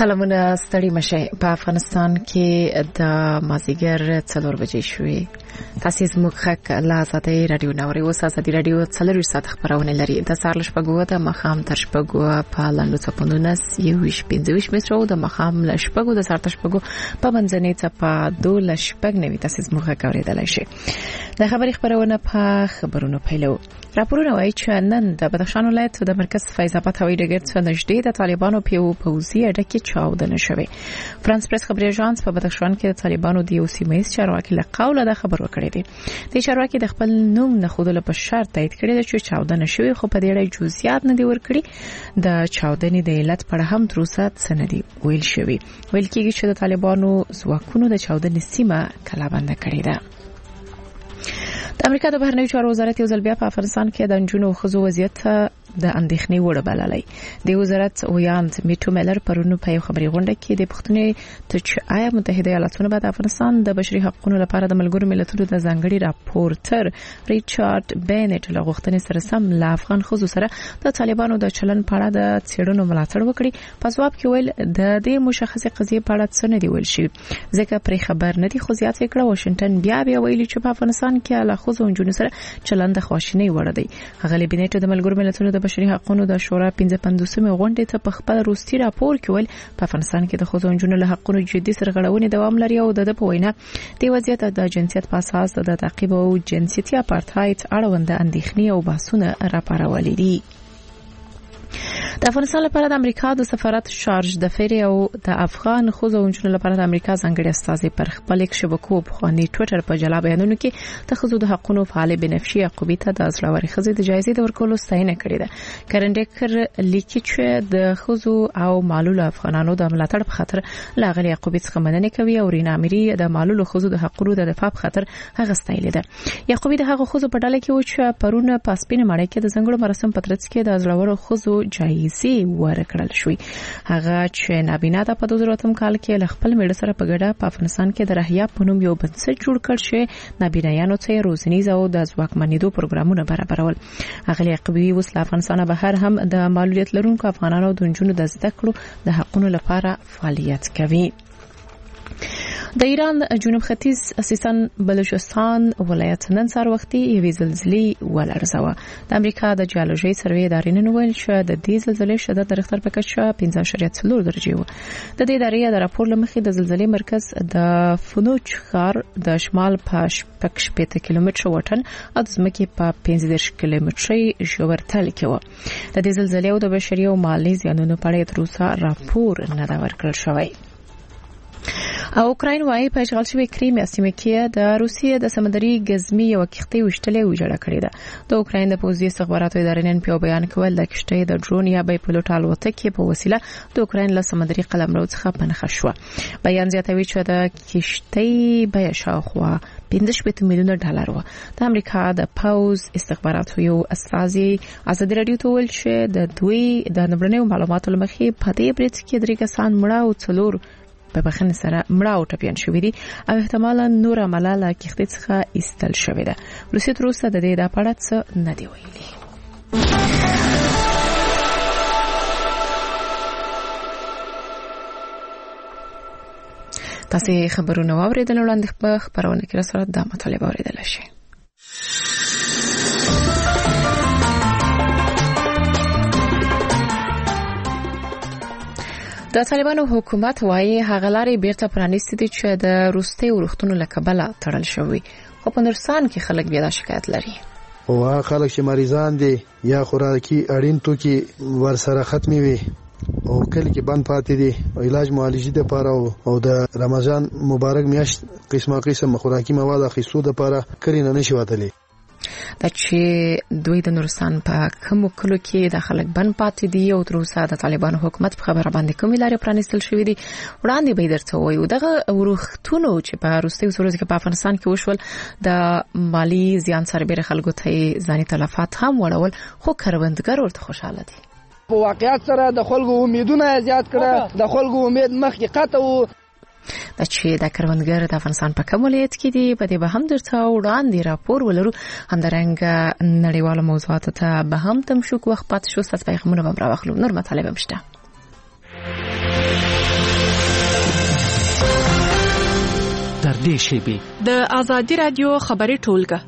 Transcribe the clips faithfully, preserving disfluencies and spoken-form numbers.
سلامونه ستړي مشه. په افغانستان کې د مازیګر څلور بجې شوې. تاسو زموږ خک لا ساتي رادیو نوري او ساتي رادیو څلور ساعت خبرونه لري. د سارل شپږو د مخام تر شپږو په لاندو څپونونه یو ویش پنځه متر او د مخام ل شپږو د سارت شپږو په منځنۍ څپه دوه شپږ نوي تاسو زموږ خک اوریدلای شي. د خبري خبرونه په خبرونو پیلو. راپورونه وايي چې نن د بدخشان ولایت د مرکز فیض آباد هوایي ډګر څخه نږدې د طالبانو په پوځي اډه کې چاودنه شوې. فرانس پریس خبري اژانس په بدخشان کې د طالبانو د یو سیمه چارواکي له قوله د خبر ورکړی دی. د چارواکي د خپل نوم نه خودله په شرط تایید کړی دی چې چاودنه شوې، خو په دې اړه جزئیات نه دی ورکړي. د چاودنې د علت په اړه هم تر اوسه څه نه دی ویل شوی. ویل کېږي چې د طالبانو ځواکونو د چاودنې سیمه کلابند کړې ده. د امریکا د بهرنیو چارو وزارت یو ځل بیا په افغانستان کې د نجونو او ښځو وضعیت د اندېښنې وړ بللی. د وزارت ویاند میټو میلر پرونو په یو خبري غونډه کې د پښتنې ته چې آیا متحده ایالاتونه به د افغانستان د بشري حقوقو لپاره د ملګرو ملتونو د ځانګړي راپورټر ریچارډ بینټ له غوښتنې سره سم له افغان ښځو سره د طالبانو د چلن په اړه د څېړنو ملاتړ وکړي. په ځواب کې ویل د دې مشخصه قضیې په اړه څه نه دی ویل شوی، ځکه پرې خبر نه دی. خو زیات یې کړه واشنگټن بیا بیا ویلي چې په افغانستان کې له ښځو او نجونو سره چلن د خواشینۍ وړ دی. هغه بینټ د ملګرو ملتونو د بشري حقوقو د شورا پنځه پنځوسمې غونډې ته په خپل روسي راپور کې ویل په افغانستان کې د ښځو او نجونو له حقوقو جدي سرغړونې دوام لري او د په وینا د وضعیت د جنسیت په اساس د تعقیب او جنسیتي اپارټایډ اړوند اندېښنې او بحثونه راپارولې دي. د افغانستان لپاره د امریکا د سفارت شارج د فری او د افغان خوځو او نجونو لپاره د امریکا ځانګړي استازي پر خپل شبکو په خواني ټوئیټر په جلا بیانونو کې د خوځو د حقوقو فعال بنفشي عقوبې ته د ځلوري خزې د جایزې د ورکولو ستاینه کړې ده. کرنډیکر لیکي چې د خوځو او معلول افغانانو د ملاتړ په خاطر لاغلي عقوبې څخه مننه کوي او رینا اميري د معلول خوځو د حقوقو د دفاع په خاطر هغه ستایلې ده. عقوبې د هغه خوځو په ډله کې و چې پرونه پاسپینه مړی کې د ځنګړو مراسم پترڅ کې د ځلورو خوځو جایزې ورکړل شوې. هغه چې نابینا د په دوه زره اتم کال کې له خپل میړه سره په ګډه په افغانستان کې د رهیا په نوم یو بنسټ جوړ کړ چې نابینایانو ته روزنیز او د ځواکمنېدو پروګرامونه برابرول. هغه عقبي وس له افغانستان بهر هم د معلولیت لرونکو افغانانو د نجونو د زده کړو د حقوقو لپاره فعالیت کوي. د ایران جنوب ختیځ سیستان بلوچستان ولایت نن سهار وختي یوې زلزلې ولړزوه. د امریکا د جیولوژي سروې ادارې نن ویل چې د دې زلزلې شدت د ریختر په کچه پنځه اعشاریه څلور درجې و. د دې ادارې د راپور لمخې د زلزلې مرکز د فنوچ ښار د شمال په شپږ شپېته کیلومتره وټن او د ځمکې په پنځه دېرش کیلومتري ژورتل کې و. د دې زلزلې او د بشري او مالي زیانونو په اړه تر اوسه راپور نه دا ورکړل شوی. او اوکراین وايي په اشغال شوی کریمیا سیمه کې د روسیې د سمندري ګزمي یو کښتۍ وشتلې وجړه کړې ده. د اوکراین د پوځي استخباراتو ادارې نن په بیان کې ویل د کښتۍ د ډرون یا بای پلوټ الوتکې په وسیله د اوکراین له سمندري قلمرو څخه پنهخه شو. بیان زیاتوي چې د کښتۍ بیه شاوخوا پنځه شپږ میلیونه ډالر و. د امریکا د پوز استخباراتو یو استازي ازادي رادیو ته ویل چې د دوی د نړیوالو معلوماتو لمخې په دې برید کې درې کسان مړه او څلور په بخښنې سره مړه او ټپيان شوي دي او احتمالاً نور عمله له کښتۍ څخه ایستل شوې ده. روسیې تر اوسه د دې د اړه څه نه دی ویلي. تاسو خبرونه واوریدل وړاندې په خبرونه کې را سره د مطالبه اوریدل شي. د طالبانو حکومت وايي هغه لارې بیرته پرانیستې دي چې د روستي ورښتونو له کبله تړل شوی، خو په نورستان کې خلک بیا د شکایت لري. او خلک چې مریضان دي یا خوراکي اړین توکي ورسره ختمي وي او کله کې بند پاتې دي او علاج معالجې د لپاره او د رمضان مبارک میاشت قسمه قسم خوراکي مواد اخیستو د لپاره کړي نه نشي وتلی. دا چې دوی د نورستان په کوم کلو کې د خلک بند پاتې دي او تر اوسه د طالبانو حکومت په خبره باندې کومې لارې پرانیستل شوې دي وړاندې به درته وایو. دغه ورښتونو چې په روستي ورځ کې په افغانستان کې وشول د مالی زیان سربېره خلکو ته ځاني تلفات هم وړول، خو کروندګر ورته خوشاله دي. په واقعیت سره د خلکو امیدونه زیات کړه، د خلکو امید مخکې قطع و. دا چې د کروندګر د افغانستان په کوم ولایت کې دی په دې به هم درته وړاندې راپور ولرو. همدارنګه نړیوالو موضوعاتو ته به هم تم شو وخت پات شو ست پیغامونه به راوخلو. نور مطالب هم شته. نږدې شیبې د آزادي رادیو خبري ټولګه.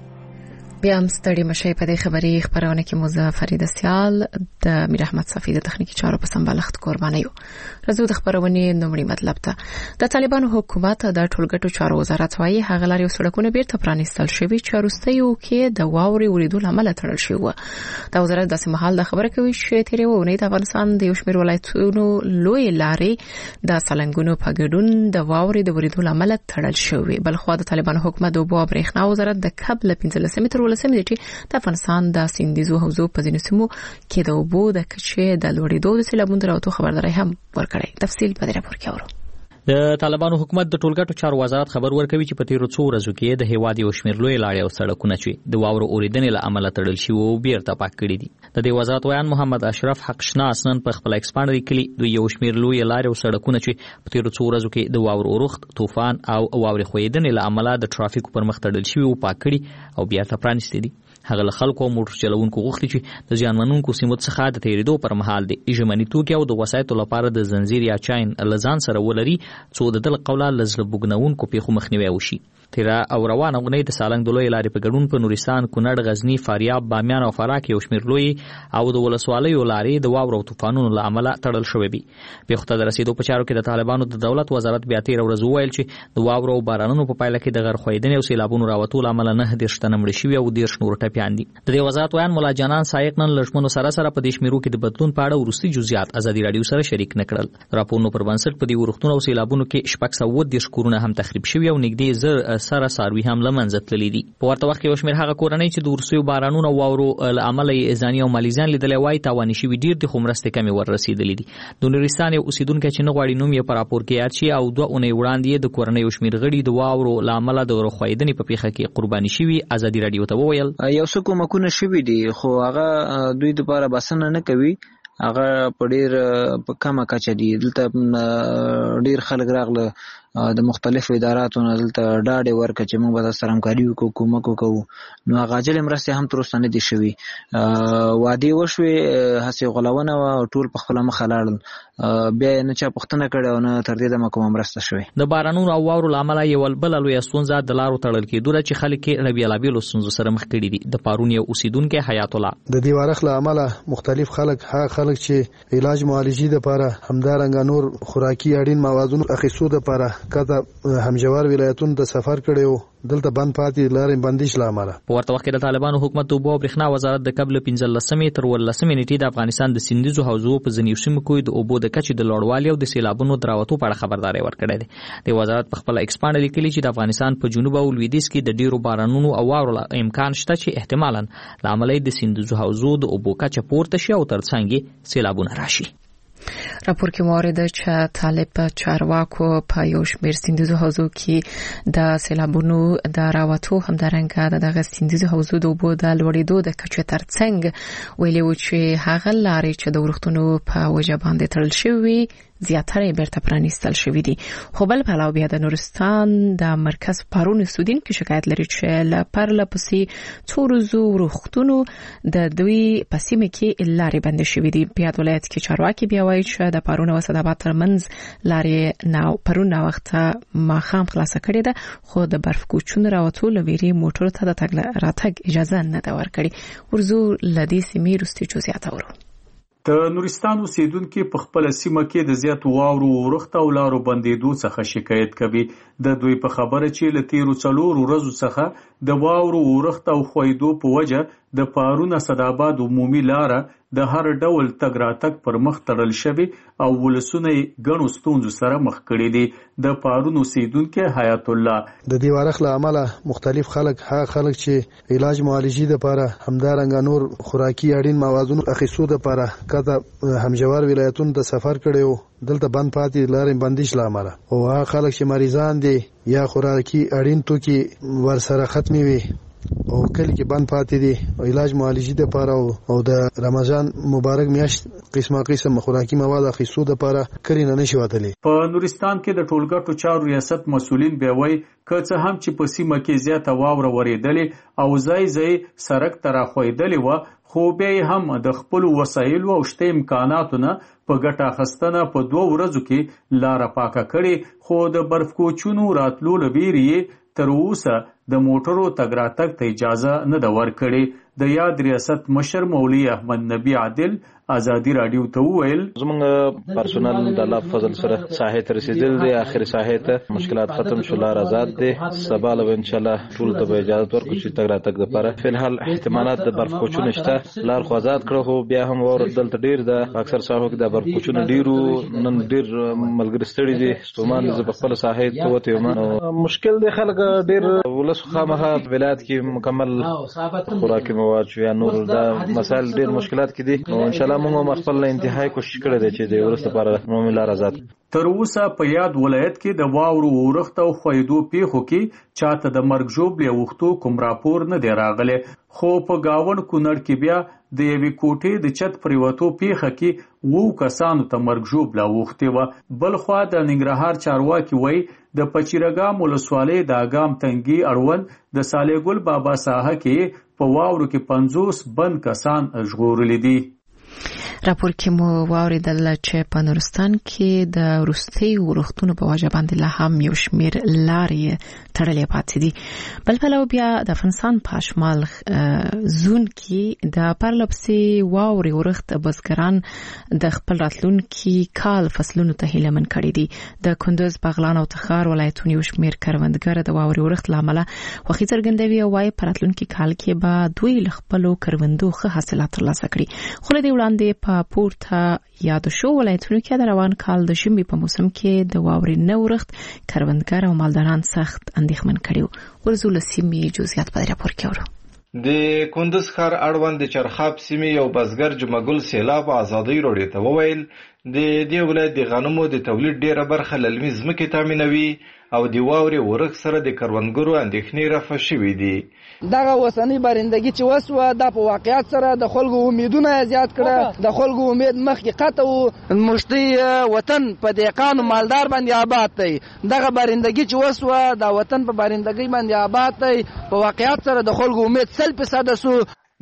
بیا هم ستړي مشي په دې خبري خبرونه کې موزه فرید سیال د میر احمد صفی د تخنیکی چارو په سمبالښت قرباني یو. رزو د خبرونه نومړي مطلب ته د طالبانو حکومت د ټولګټو چارو وزارت وايي هغه لاري سړکونه بیرته پرانیستل شوی چې روستیو کې د واوري وریدو لامل تړل شوی و. د وزارت د سمحال د خبره کوي چې تیرې وونه د افغانستان د یو شمېر ولایتونو لوی لاري د سالنګونو په ګډون د واوري د وریدو لامل تړل شوی. بل خو د طالبانو حکومت د اوبو برېښنا وزارت د قبل پنځلس متر ولسمه دي چې د افغانستان د سیندیزو حوزو په ځینو سیمو کې د اوبو د کچې د لوړېدو د سیلابونو راوتو خبرداري هم ورکړې. تفصیل په دې راپور کې اورو. د طالبانو حکومت د ټولګټو چارو وزارت خبر ورکوي چې په تیرو څو ورځو کې د هیواد یو شمېر لوی لارې او سړکونه چې د واورو اوریدنې له امله تړل شوي او بیرته پاک کړي دي. د دې وزارت ویان محمد اشرف حق شناس نن په خپل ایکسپانډ لیکلي د یو شمېر لوی لارې او سړکونه چې په تیرو څو ورځو کې د واورو اورښت، طوفان او واورې ښویېدنې له امله د ټرافیکو پر مخ تړل شوي او پاک کړي او بیرته پرانیستي دي. هغه له خلکو او موټر چلوونکو غوښتي چې د زیانمنونکو سیمو څخه د تیریدو پر مهال د ژمني توکي او د وسایطو لپاره د زنجیر یا چاین لزان سره ولري څو د دل قوله لزړه بوګنونکو پیښو مخنیوي وشي. تیرا او روانه غونې د سالنګ د لوی لارې په ګډون په نورستان، کونړ، غزنی، فاریاب، بامیان او فراه کې یو شمېر لوی او د ولسوالیو لارې د واورو او طوفانونو له امله تړل شوې دي. پیښو ته د رسیدو په چارو کې د طالبانو د دولت وزارت بیا تیر ورځ وویل چې د واورو او بارانونو په پایله کې د غر ښویېدنې او سیلابونو راوتو له امله نه دېرش تنه مړه شوي او دېرش نور ټپیان دي. د دې وزارت ویان مولا جانان سایق نن لږمنو سره سره په دې شمیرو کې د بدلون په اړه وروستي جزئیات ازادي رادیو سره شریک نکړل. راپورونو پر بنسټ په دې ورښتونو او سیلابونو کې شپږ سوه دېرش کورونه هم تخریب شوي او نږدې زر سره څاروي هم له منځه تللي دي. په ورته وخت کې یو شمېر هغه کورنۍ چې د وروستیو بارانونو او واورو له امله یې ځاني او مالي زیان لیدلی وایي تاواني شوي ډېر دي، خو مرستې کمې ور رسېدلې دي. د نورستان یو اوسېدونکی چې نه غواړي نوم یې په راپور کې یاد شي او دوه اونۍ وړاندې یې د کورنۍ یو شمېر غړي د واورو له امله د غرښویېدنې په پیښه کې قرباني شوي ازادي رادیو ته وویل یو څه کومکونه شوي دي خو هغه دوی دپاره بسنه نه کوي. هغه په ډېر په کمه کچه دي. دلته ډېر خلک راغله د مختلفو اداراتو نه دلته ډاډ یې ورکړه چې موږ به تاسو سره همکاري وکړو، کومک وکړو. نو هغه عاجلې مرستې هم تر اوسه نه دي شوي. وعدې وشوې، هسې غولونه وه او ټول په خپله مخه لاړل. بیا یې نه چا پوښتنه کړې او نه تر دې دمه کومه مرسته شوې. د بارانونو او واورو له امله یوه بله لویه ستونزه د لارو تړل کېدو ده چې خلک یې له بېلابېلو ستونزو سره مخ کړي دي. د پارون یو اوسېدونکی حیات الله د دې وارخ له امله مختلف خلک هغه خلک چې علاج معالجې دپاره همدارنګه نور خوراکي اړین موادونو اخیستو دپاره کته همجوار ولایتونو ته سفر کړی و، دلته بند پاتې لارې بندش له امله. په ورته وخت کې د طالبانو حکومت د اوبو او برېښنا وزارت د قبل پنځلسمې تر ورلسمې نیټې د افغانستان د سیندیزو حوزو په ځینو سیمو کې د اوبو د کچې د لوړوالي او د سیلابونو د راوتو په اړه خبرداری ورکړی دی. د وزارت په خپل ایکسپانډ لیکلي چې د افغانستان په جنوب او لویدیځ کې د ډیرو بارانونو او واورو امکان شته چې احتمالاً له امله د سیندیزو حوزو د اوبو کچه پورته شي او ترڅنګ یې سیلابونه راشي. راپور کې مورد چې طالب چارواکو په یو شمېر سیندیزو حوزو کې د سیلابونو د راوتو همدارنګه د دغه سیندیزو حوزو د اوبو د لوړېدو د کچې ترڅنګ ویلي و چې هغه لارې چې د ورښتونو په وجه باندې تړل شوي زیاتره بیرته پرانیستل شوي دي. خو بل پلاو بیا د نورستان د مرکز پارون اوسېدونکي شکایت لري چې له پرله پسې څو ورځو ورښتونو د دوی په سیمه کې لارې بندې شوي دي. په یاد ولایت کې چارواکي بیا وایي چې د پارون او اسداباد ترمنځ لارې ناو پرون ناوخته ماښام خلاصه کړې ده، خو د برف کوچونو راوتو له ویرې موټرو ته د تګ راتګ اجازه نه ده ورکړې. ورځو له دې سیمې وروستي جزئیات اورو. د نورستان اوسېدونکي په خپله سیمه کې د زیات واورو اورښت او لارو بندېدو څخه شکایت کوي. د دوی په خبره چې له تیرو څلورو ورځو څخه د واورو اورښت او ښویېدو په وجه د پارون اسداباد عمومي لاره د هر ډول تګ راتګ پر مخ تړل شوي او ولسونه یې ګڼو ستونزو سره مخ کړي دي. د پارون اوسېدونکی حیات الله د دې وارخ له امله مختلف خلک هغه خلک چې علاج معالجې دپاره همدارنګه نور خوراکي اړین موادونو اخیستو دپاره کته همجوار ولایتونو ته سفر کړی و، دلته بند پاتې لارې بندش له امله. او هغه خلک چې مریضان دي یا خوراکي اړین توکي ورسره ختمې وي او کلی کې بند پاتې دي او علاج معالجې دپاره او د رمضان مبارک میاشت قسمه قسم خوراکي مواد اخیستو لپاره کړي نه نشي وتلی. په نورستان کې د ټولګټو چارو ریاست مسؤلین به وایي که څه هم چې په سیمه کې زیاته واوره ورېدلې او ځای ځای سړک ته راښویدلې وه، خو بیا هم د خپلو وسایلو او شته امکاناتو نه په ګټه اخیستنه په دوه ورځو کې لاره پاکه کړې، خو د برف کوچونو راتلو له ویرې یې تر اوسه د موټرو تګ راتګ ته اجازه نه ده ورکړې. د یاد ریاست مشر مولوي احمد نبی عادل ازادي رادیو ته وویل زمونږ پرسونل د الله فضل سره ساحې ته رسیدل دي، اخر ساحې ته مشکلات ختم شو، لار آزاد دي. سبا له ان شاء الله ټول ته اجازه ورکړو چې تګ راتګ لپاره. فی الحال احتمالات د برف کوچونو شته، لار خو آزاد کړو، خو بیا هم ور دلته ډیر ده. اکثر ساحو کې د برف کوچونو ډیرو نن ډیر ملګری ستړي دي، ستومان د خپل ساحې ته وته یو مشکل دی. خلک ډیر ولس خامخا ولایت کې مکمل خوراکي مواد یا نور د مسائل ډیر مشکلات کې دي. ان شاء الله موږ خپل انتهایی کوشش کړی دی چې د ورسته لپاره موږ لار آزاد. تر اوسه په یاد ولایت کې د واورو اورښت او خویدو پیښو کې چاته د مرګ ژوبلې اوښتو کوم راپور نه دی راغلی، خو په گاون کونړ کې بیا د یوې کوټې د چت پریوتو پیښه کې وو کسانو ته مرګ ژوبله اوښتې وه. بل خوا د ننګرهار چارواکي وایي د پچیرګام ولسوالۍ د اګام تنګي اړوند د صالح ګل بابا ساحه کې په واورو کې پنځوس بند کسان ژغورلي دي. راپور کې مو واوریدل چې په نورستان کې د وروستیو ورښتونو په وجه باندې لا هم یو شمېر لارې تړلې پاتې دي. بل پلو بیا د افغانستان په شمال زون کې د پرلپسې واورې ورښت بزګران د خپل راتلونکي کال فصلونو ته هیله من کړي دي. د کندوز، بغلان او تخار ولایتونو یو شمېر کروندګر د واورې ورښت له امله خوښي څرګندوي او وايي په راتلونکي کال کې به دوی له خپلو کروندو ښه حاصلات ترلاسه کړي. خو له دې وړاندې په پورته یاد شو ولایتونو کې د روان کال د ژمي په موسم کې د واورې نه ورښت کروندګر او مالداران سخت اندېښمن کړي. ورزو له سیمې جزئیات په راپور کې اورو. د کندوز ښار اړوند د چرخاب سیمې یو بزګر جمعګل سیلاب ازادي راډیو ته وویل د دې ولایت د غنمو د تولید ډیره برخه للمي ځمکې تامینوي او د واورې ورښت سره د کروندګرو اندېښنې رافع شوي دي. دغه وسنۍ بارندګي چې وسوه دا په واقعیت سره د خلکو امیدونه زیات کړه. د خلکو امید مخکې قطع و، مشتي وطن په دهقان مالدار باندې آباد دی. دغه بارندګي چې وسوه دا وطن په بارندګي باندې آباد دی. په واقعیت سره د خلکو امید سل فیصد سو.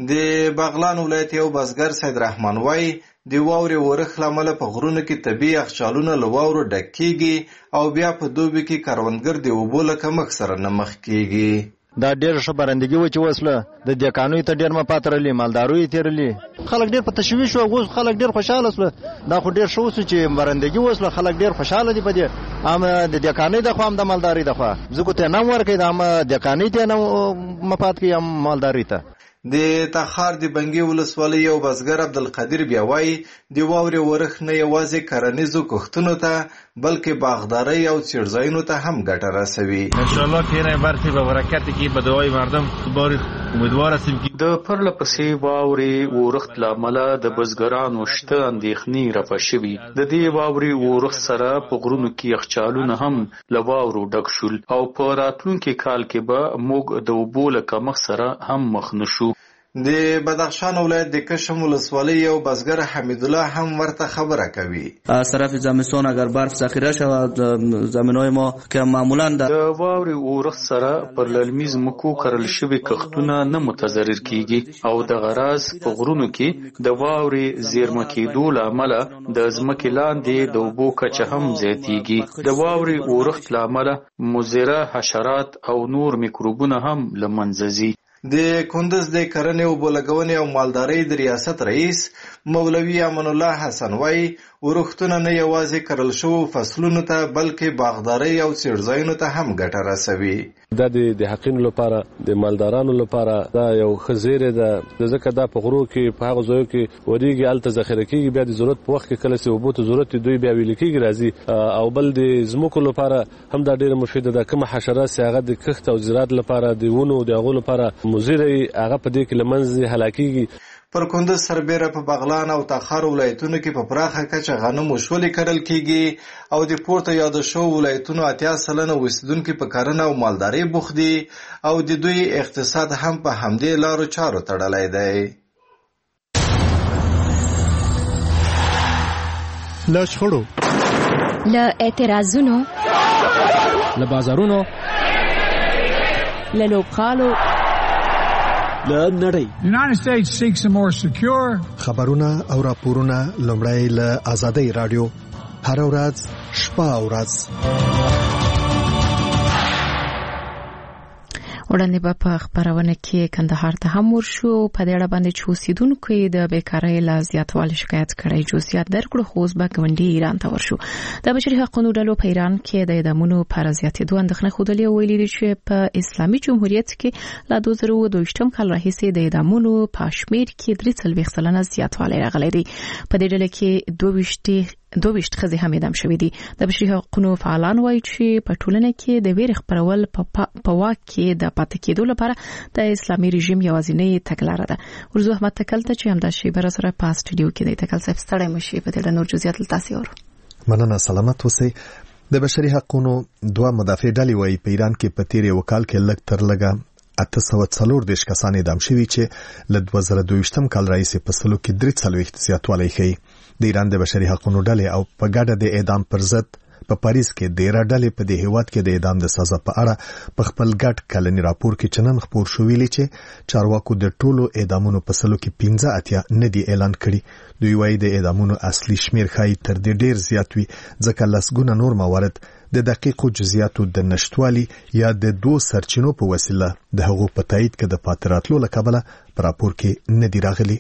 د بغلان ولایت یو بزګر سید رحمان وای د واورې ورښت لامل په غرونو کې طبي یخچالونه له واورو ډک کیږي او بیا په دوبي کې کروندګر د اوبو له کمښت سره نه مخ کیږي. دا ډېر ښه بارندګي و چې وسله د دهقانۍ ته ډېر مفات تړلې، مالدارۍ یې تېرلې، خلک ډېر په تشویش و. اوس خلک ډېر خوشحاله سول. دا خو ډېر ښه وسو چې بارندګي وسله، خلک ډېر خوشحاله دي په دې. هم د دهقانۍ د خوا هم د مالدارۍ د خوا ځکه ته نه ورکوي، د هم دهقانۍ ته نه مفات کوي هم مالدارۍ ته. د تخار د بنګي ولسوالۍ یو بزګر عبدالقدیر بیا وایي د واورې ورښت نه یوازې کرنیزو کښتونو ته بلکې باغدارۍ او څړځایونو ته هم ګټه رسوي. انشاءالله که این برخی به برکتی که به دعای مردم باری امیدوار هستیم که د پرله پسې واورې ورښت له امله د بزګرانو شته اندېښنې رفع شوي. د دې واورې ورښت سره په غرونو کې یخچالونه هم له واورو ډک شول او په راتلونکي کال کې به موږ د اوبو له کمښت سره هم مخ نه شو. د بدخشان ولایت د کشم ولسوالۍ یو بزګر حمید الله هم ورته خبره کوي. از طرف زمستان اگر برف ذخیره شود زمینای ما که معمولا د واورې اورښت سره پر للمي ځمکو کرل شوي کښتونه نه متضرر کیږي او د غراز په غرونو کې د واورې زیرمه کېدو له امله د ځمکې لاندې د اوبو کچه هم زیاتیږي. د واورې اورښت له امله مضره حشرات او نور میکروبونه هم له منځه ځي. د کندز د کرنې او بولګونې او مالدارۍ د ریاست رئیس مولوي امان الله حسن وای ورښتونه نه یوازې کرل شوو فصلونو ته بلکې باغدارۍ او څړځایونو ته هم ګټه رسوي. دا د حقینو لپاره د مالدارانو لپاره دا یو خزیره ده، ځکه دا په غرو کې په هغه ځایو کې وریږي الته ذخیره کیږي، بیا د ضرورت په وخت کې کله چې اوبو ته ضرورت دوی بیا ویل کیږي راځي. او بل د ځمکو لپاره هم دا ډیره مفیده ده. کوم حشرات چې هغه د کښت او زراعت لپاره د ونو د هغو لپاره مضر هغه په دې کې له منځه هلاکیږي. پر کندز سربیره په بغلان او تخار ولایتونو کې په پراخه کچه غنم او شولې کرل کیږي او د پورته یاد شو ولایتونو اتیا سلنه اوسیدونکو په کرنه او مالدارۍ بوخت دي او د دوی اقتصاد هم په همدې لارو چارو تړلی دی. له شخړو، له اعتراضونو، له بازارونو، له لوبغالو، له نړۍ. United States seeks a more secure. خبرونه او راپورونه لومړی له آزادۍ رادیو هر ورځ شپه او ورځ. وړاندې به په خبرونه کې کندهار ته هم ورشو. په دې اړه باندې چې اوسیدونکو د بیکارۍ لا زیاتوالی شکایت کړی. جزئیات درکړو خو اوس به ګاونډي ایران ته ورشو. د بشري حقوقو ډلو په ایران کې د اعدامونو پر زیاتېدو اندېښنه ښودلې او ویلي دي چې په اسلامي جمهوریت کې له دوه زره اووه دویشتم کال راهیسې د اعدامونو په شمېر کې درې څلوېښت سلنه زیاتوالی راغلی دی. په دې ډله کې دوه ویشت دوه ویشت ښځې هم اعدام شوې دي. د بشري حقوقو فعالان وایي چې په ټولنه کې د ویرې خپرول په واک کې د پاتې کېدو لپاره د اسلامي رژیم یوازینۍ تګلاره ده. ورزو احمد تکل ته چې همدا شی بر سره په استودیو کې دی. تکل صاحب ستړی مشي په دې نور جزئیات تاسو ورو. مننه، سلامت اوسئ. د بشري حقوقو دوه مدافع ډلې وایي په ایران کې په تیر یو کال کې لږ تر لږه اته سوه څلور دېرش کسان اعدام شوي چې له دوه زره دویشتم کال راهیسې په سلو کې درې څلوېښت زیاتوالی ښیي. د ایران د بشري حقوقو ډلې او په ګډه د اعدام پر ضد په پاریس کې د ایران ډلې په دې هیواد کې د اعدام د سزا په اړه په خپل ګډ کلنی راپور کې چنن خبر شو ویلي چې چارواکو د ټولو اعدامونو په سلو کې پنځه اتیا نه دی اعلان کړي. دوی وایي د اعدامونو اصلي شمیر ښایي تر دې ډیر زیات وي ځکه لسګونه نور موارد د دقیقو جزئیاتو د نشټوالي یا د دوه سرچینو په وسیله د هغو په تایید کې د پاتراتلو لکبله په راپور کې نه دی راغلي.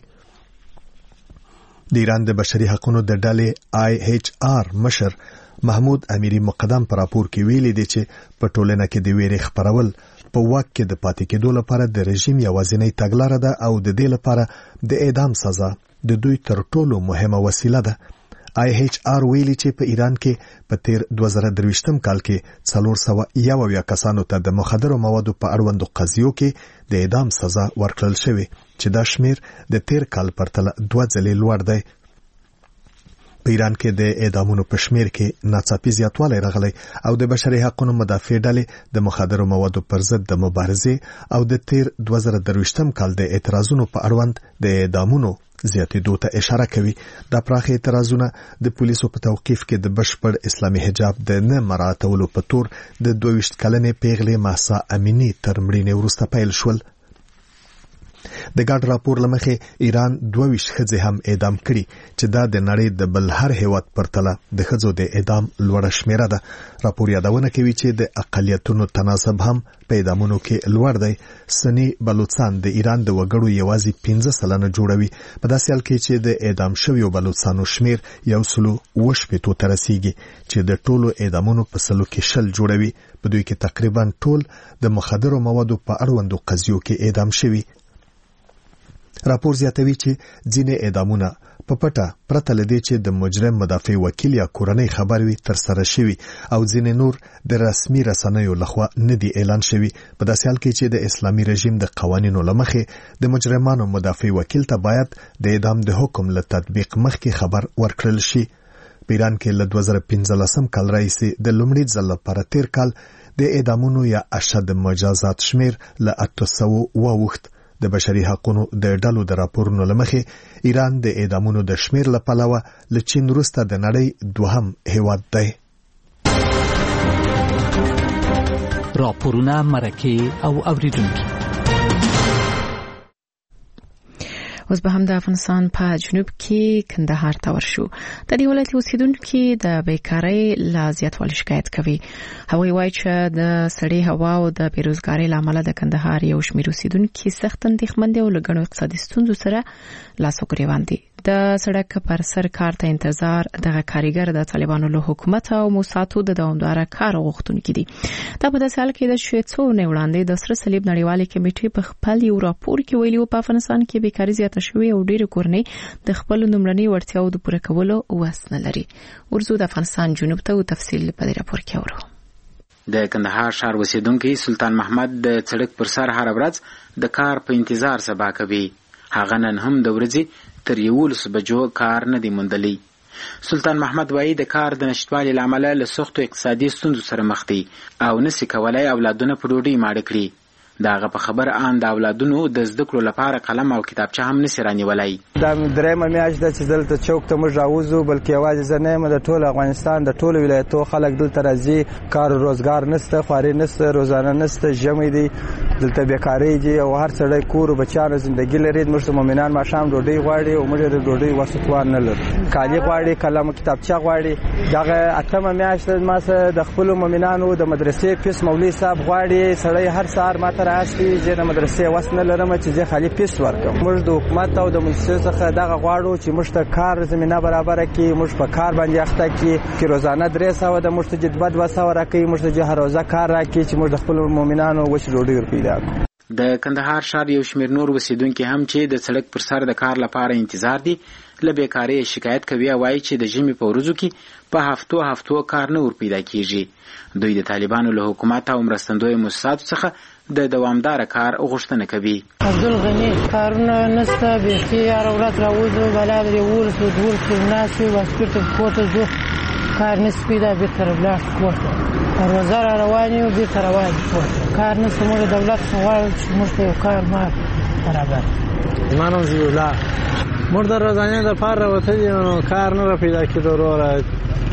د ایران د بشري حقوقو د ډلې آی ایچ آر مشر محمود امیری مقدم په راپور کې ویلي دی چې په ټولنه کې د ویرې خپرول په واک کې د پاتې کېدو لپاره د رژیم یوازینۍ تګلاره ده او د دې لپاره د اعدام سزا د دوی تر ټولو مهمه وسیله ده. آی ایچ آر ویلي چې په ایران کې په تیر دوه زره درویشتم کال کې څلور سوه یو اویا کسانو ته د مخدرو موادو په اړوندو قضیو کې د اعدام سزا ورکړل شوې چې دا شمیر د تیر کال پرتله دوه ځلې لوړ دی. په ایران کې د اعدامونو په شمیر کې ناڅاپي زیاتوالی راغلی او د بشري حقوقو مدافع ډلې د مخدرو موادو پر ضد د مبارزې او د تیر دوه زره درویشتم کال د اعتراضونو په اړوند د اعدامونو زیاتېدو ته اشاره کوي. دا پراخ اعتراضونه د پولیسو په توقیف کې د بشپړ اسلامي حجاب د نه مراعاتولو په تور د دوه ویشت کلنې پیغلې مهسا امینی تر مړینې وروسته پیل شول. د ګډ راپور لمخې ایران دوه ویشت ښځې هم اعدام کړي چې دا د نړۍ د بل هر هیواد پرتله د ښځو د اعدام لوړه شمیره ده. راپور یادونه کوي چې د اقلیتونو تناسب هم په اعدامونو کې لوړ دی. سنی بلوچستان د ایران د وګړو یوازې پنځه سلنه جوړوي. په داسې حال کې چې د اعدام شویو بلوچستانو شمیر یو سلو اوه شپېتو ته رسیږي چې د ټولو اعدامونو په سلو کې شل جوړوي. په دوی کې تقریبا ټول د مخدرو موادو په اړوندو قضیو کې اعدام شوي. راپور زیاتوي چې ځینې اعدامونه په پټه پرته لدې چې د مجرم مدافع وکیل یا کورنۍ خبر وي تر سره شوي او ځینې نور د رسمي رسنیو لخوا نه دي اعلان شوي. په داسې حال کې چې د اسلامي رژیم د قوانینو لمخې د مجرمانو مدافع وکیل ته باید د اعدام د حکم له تطبیق مخکې خبر ورکړل شي. په ایران کې له دوه زره پنځلسم کال راهیسې د لومړي ځل لپاره تیر کال د اعدامونو یا اشد مجازات شمیر له اته سوه واوښت. د بشري حقوقو د ډلو د راپورونو لمخې ایران د اعدامونو د شمیر له پلوه له چین وروسته د نړۍ دوهم هیواد دی. راپورونه مرکه او اوریدونکي. اوس به هم د افغانستان په جنوب کې کندهار ته ورشو. د دې ولایت اوسیدونکو د بیکارۍ لا زیاتوالی شکایت کوي. هغوی وایي چې د سړې هوا او د بیروزګارۍ له امله د کندهار یو شمېر اوسیدونکي سخت اندېښمن دي او له ګڼو اقتصادي ستونزو سره لاس و ګرېوان دي. د سړک پر سر کار ته انتظار دغه کاریګر د طالبانو له حکومت او موساتو د دوامداره کار غوښتونکي دي. دا په داسې حال کې ده چې څو ورځې وړاندې د سره صلیب نړیوالې کمیټې په خپل یو راپور کې ویلي وو په افغانستان کې بیکاري زیاته شوې او ډېرې کورنۍ د خپلو لومړنۍ وړتیاوو د پوره کولو وس نه لري. ورځو د افغانستان جنوب ته او تفصیل په دې راپور کې اورو. د کندهار ښار اوسیدونکي سلطان محمد د سړک پر سر هر ورځ د کار په انتظار سبا کوي. هغه نن هم د ورځې تر یولس بجو کار نه دی موندلی. سلطان محمد وایي د کار د نشټوالي له امله له سختو اقتصادي ستونزو سره مخ دی او نسي کولای اولادونه په ډوډۍ ماړه کړي. د هغه په خبره ان د اولادونو د زده کړو لپاره قلم او کتابچه هم نسي رانیولای. دا درېمه میاشت ده چې دلته چوک ته موږ راوځو، بلکې یوازې زه نه یم، د ټول افغانستان د ټولو ولایتو خلک دلته راځي. کار روزګار نشته، خواري نشته، روزانه نشته، ژمی دی، دلته بیکاري دي او هر سړی کور او بچیانو زندګي لري. موږ مومنان ماښام ډوډۍ غواړي او موږ د ډوډۍ وس توان نه لرو. کالي غواړي، قلم کتابچه غواړي. دغه اتمه میاشت ما سره د خپلو مومنانو د مدرسې فیس مولوي صاحب غواړي. سړی هر سهار ما ته راستي چې د مدرسې وس نه لرم چې زه خالي فیس ورکړم. موږ د حکومت او د منصف څخه دغه غواړو چې موږ ته کار زمينه برابر کړي، موږ په کار باندې اخته کړي چې روزانه درې سوه د موږ ته جدبد دوه سوه راکړي، موږ ته هر ورځ کار راکړي چې موږ د خپلو مومنانو وچ ډوډۍ ورپیدا کړو. د کندهار ښار یو شمېر نور اوسېدونکي هم چې د سړک پر سر د کار لپاره انتظار دي له بیکارۍ شکایت کوي او وایي چې د ژمي په ورځو کې په هفتو هفتو کار نه ورپیدا کیږي. دوی د طالبانو له حکومت او مرستندویه مؤسساتو څخه د دوامداره کار غوښتنه کوي. عبدالغني کارونه نشته، بیخي هره ورځ راوځو، بلا د یولس دولس ناستې وو، باسکېټ کور ته ځو، کار نشي پیدا، بېرته راولاړ کور ته، روزه را روان یو، بېرته روان کور ته. کار نشته، موږ د دولت څخه غواړو چې موږ ته یو کار ما برابر. زما نوم ضیاءالله، موږ د ورځنۍ دپاره راوتلي یو، نو کار نه راپیدا کېدو. وروره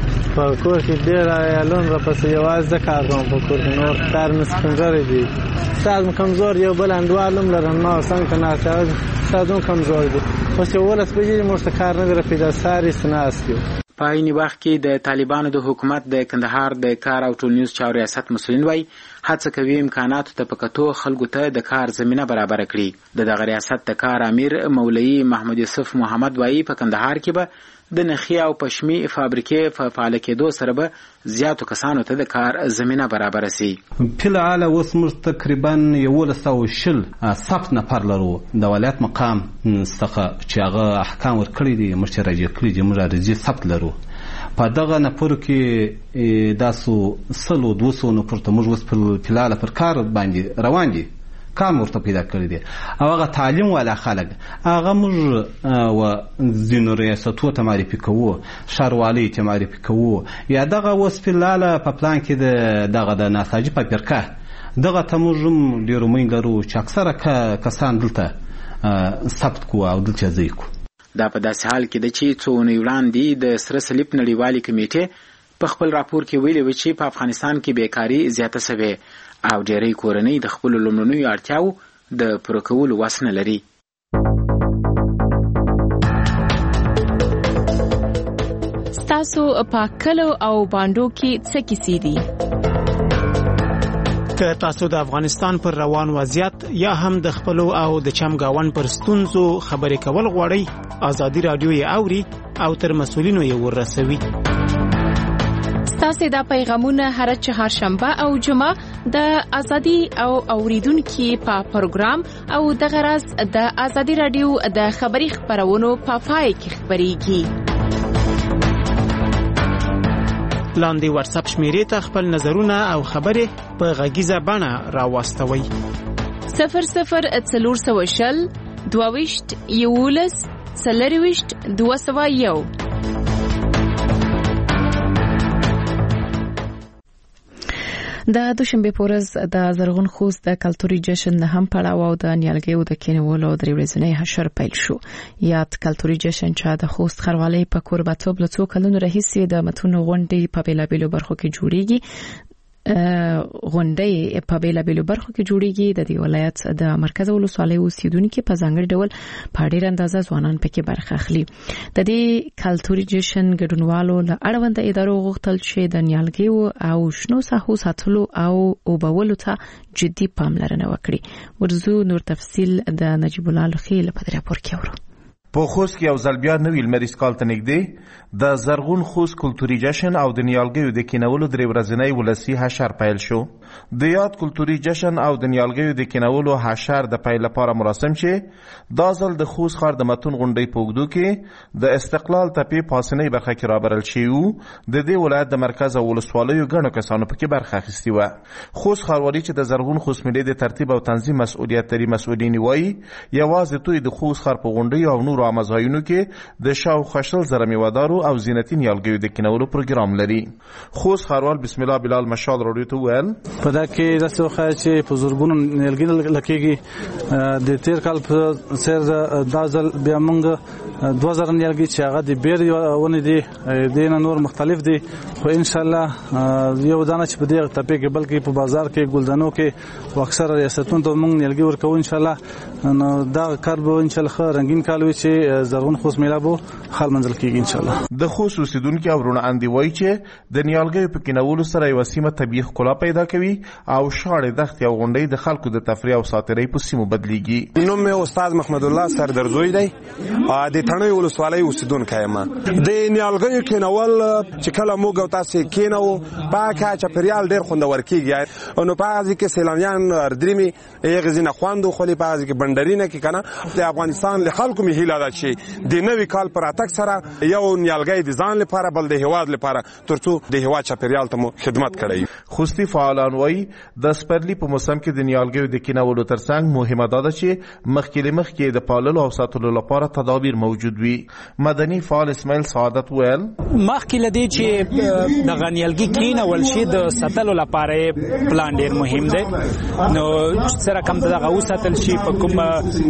په کور کې ډېر عیالون راپسې یوازې زه کار کوم په کور کې، نور کار مې کمزوری دي. استاد م کمزور، یو بل انډوال هم لرم، ما څنګه که ناست استاد هم کمزور دي. اوس یولس بجې موږ ته کار نه دی راپیدا، ساري ناست یو. په عین وخت کې د طالبانو د حکومت د کندهار د کار او ټولنیز چارو ریاست مسؤلین وایي هڅه کوي امکاناتو ته په کتو خلکو ته د کار زمینه برابره کړي. د دغه ریاست د کار امیر مولوي محمد یوسف محمد وایي په کندهار کې به د نخي او پشمي فابریکې په فعال کېدو سره به زیاتو کسانو ته د کار زمینه برابره سي. په الحال اوس موږ تقریبا یولس سوه شل ثبت نفر لرو د ولایت مقام څخه چې هغه احکام ورکړي دي، موږ چې راجع کړي دي، موږ راجع ثبت لرو. په دغه نفرو کې داسو سلو دوه سوه نفر ته موږ اوس په الحال پر کار باندې روان دي، کار ورته پیدا کړی دی. او هغه تعلیم والا خلک هغه موږ و ځینو ریاستو ته معرفي کوو، ښاروالۍ ته معرفي کوو، یا دغه اوس په الحال په پلان کې د دغه د ناساجي فابریکه دغه ته موږ هم ډېر امید لرو چې اکثره کسان دلته ثبت کوو او دلته ځای کوو. دا په داسې حال کې ده چې څو اونۍ وړاندې د سره صلیب نړیوالې کمیټې په خپل راپور کې ویلي و چې په افغانستان کې بیکاري زیاته سوې او ډېری کورنۍ د خپلو لومړنیو اړتیاوو د پوره کولو وس نه لري. ستاسو په کلو او بانډو کې څه کیسې دي؟ که تاسو د افغانستان پر روان وضعیت یا هم د خپلو او د چمګاون پر ستونزو خبرې کول غواړئ، ازادي راډیو یې اوري او تر مسؤلینو یې ورسوي. ستاسو دا پیغامونه هر چهارشنبه او جمعه د ازادي او اوریدونکو په پروګرام او د غرض د ازادي راډیو د خبري خبرونو په پای کې خبريږي. لاندې واتس اپ شمیرې ته خپل نظرونه او خبرې په غږیزه بڼه راوستوئ. صفر صفر څلور سوه شل دوه ویشت یولس څلور ویشت دوه سوه یو. د دوشنبه پورز د زرغون خوست د کلتوري جشن هم پړاو او د نیالګیو د کینولو درې ورځې حشر پیل شو. یاد کلتوري جشن چې د خوست خروالۍ په کوربتوب له څو کلونو راهیسې د متونو غونډې په بیلابیلو برخو کې جوړیږي. غونډې په بیلابیلو برخو کې جوړیږي. د دې ولایت د مرکز ولسوالۍ اوسیدونکو په ځانګړي ډول په ډېر اندازه ځوانان پکې برخه اخلي. د دې کلتوري جشن ګډونوالو له اړوند ادارو غوښتل چې د نیالګیو او شنو ساحو ساتلو او اوبولو ته جدي پاملرنه وکړي. ورزو نور تفصیل د نجیب الله لخیل په راپور کې اورو. په خوست کې یو ځل بیا نوی لمریز کال ته نږدې د زرغون خوست کلتوري جشن او د نیالګیو د کینولو درې ورځنی ولسی حشر پیل شو. د یاد کلتوري جشن او د نیالګیو د کینولو حشر د پیل لپاره مراسم چې دا ځل د خوست ښار د متون غونډۍ په اوږدو کې د استقلال تپې پاسنۍ برخه کې رابرل شوي وو. د دې ولایت د مرکز او ولسوالیو ګڼو کسانو پکې برخه اخیستې وه. خوست ښاروالي چې د زرغون خوست ملي د ترتیب او تنظیم مسؤلیت لري مسؤلین وایي یوازې دوی د خوست ښار په غونډیو او نور نورو عامه ځایونو کې د شاوخوا شل زره میوهدارو او زینتي نیالګیو د کینولو پروګرام لري. خوست ښاروال بسم الله بلال مشال راډیو ته وویل په دا کې داسې وښایه چې په زرګونو نیالګي لګېږي. د تېر کال په څېر دا ځل بیا موږ دوه زره نیالګي چې هغه د بیرې ونې دي دې نه نور مختلف دي، خو انشاءالله یو دانه چې په دې تپې کې بلکې په بازار کې ګلدانو کې اکثر ریاستونو ته موږ نیالګي ورکوو انشاءالله. نو دا کار به انشاءالله ښه رنګین کال وي چې زرغون خوست میله به خال منزل کېږي انشاءالله. د خوست اوسېدونکي او وروڼه اندي وایي چې د نیالګیو په کینولو سره یوه سیمه طبیعي ښکلا پیدا کوي او شاړې دښتې او غونډۍ د خلکو د تفریح او ساتیرۍ په سیمو بدلیږي. نوم مې استاد محمد الله سردرزوی دی، د تڼیو ولسوالۍ اوسېدونکی یم. د نیالګیو کینول چې کله موږ او تاسې کینوو پاکه چاپېریال ډېر خوندور کېږي. نو په هغه ځای کې سیلانیان اردرمي هغې ځای نه خوند وخوري، په هغه ځای کې بنډري نه کړي که نه. د افغانستان له خلکو مې هیله ده چې د نوي کال په راتګ سره یو نیالګی د ځان لپاره بل د هېواد لپاره تر څو د هېواد چاپېریال ته مو خدمت کړی. خوستي فعالان وایي د سپرلي په موسم کې د نیالګیو د کینولو ترڅنګ مهمه دا ده چې مخکې له مخکې د پاللو او ساتلو لپاره تدابیر موجود وي. مدني فعال اسماعیل سعادت ویل مخکې له دې چې دغه نیالګي کینول شي د ساتلو لپاره پلان ډېر مهم دی. نو سره کم دغه وساتل شي، په کوم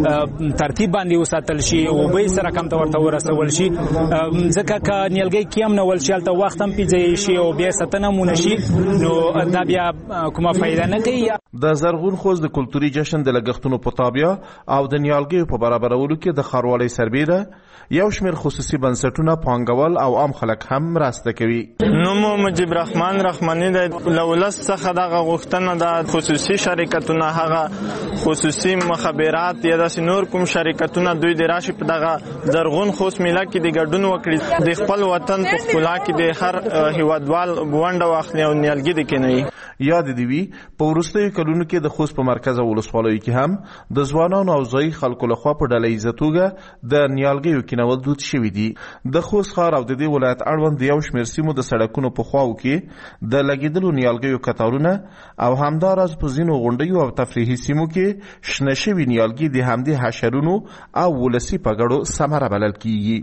ترتیب باندې وساتل شي، او به سره کم ته ورته ورسول شي، ځکه که نیالګي کیم نه ول شي هلته وخت هم پیځي شي او بیا ساتنه مو نشي، نو دا بیا کومه فایده نه کوي. د زرغون خوست د کلتوري جشن د لګښتونو په تابع او د نیالګیو په برابرولو کې د ښاروالۍ سربیره یو شمېر خصوصي بنسټونه پانګول او عام خلک هم مرسته کوي. نوم مجیب رحمان رحماني دی. له ولس څخه دغه غوښتنه د خصوصي شرکتونه، هغه خصوصي مخابرات یا داسې نور کوم شرکتونه دوی د راشي په دغه زرغون خوست میله کې د ګډون وکړي، د خپل وطن په ښکلا کې د هر هیوادوال ونډه واخلي او نیالګي د کینوي. یاد دې وي په وروستیو کلونو کې د خوست په مرکز او ولسوالیو کې هم د ځوانانو او ځایي خلکو لخوا په ډله ایزه توګه د نیالګیو کینول دود شوي دي. د خوست ښار او د دې ولایت اړوند د یو شمېر سیمو د سړکونو په خواو کې د لګېدلو نیالګیو کتارونه او همداراز په ځینو غونډیو او تفریحي سیمو کې شنه شوي نیالګي د همدې حشرونو او ولسي پګړو ثمره بلل کیږي.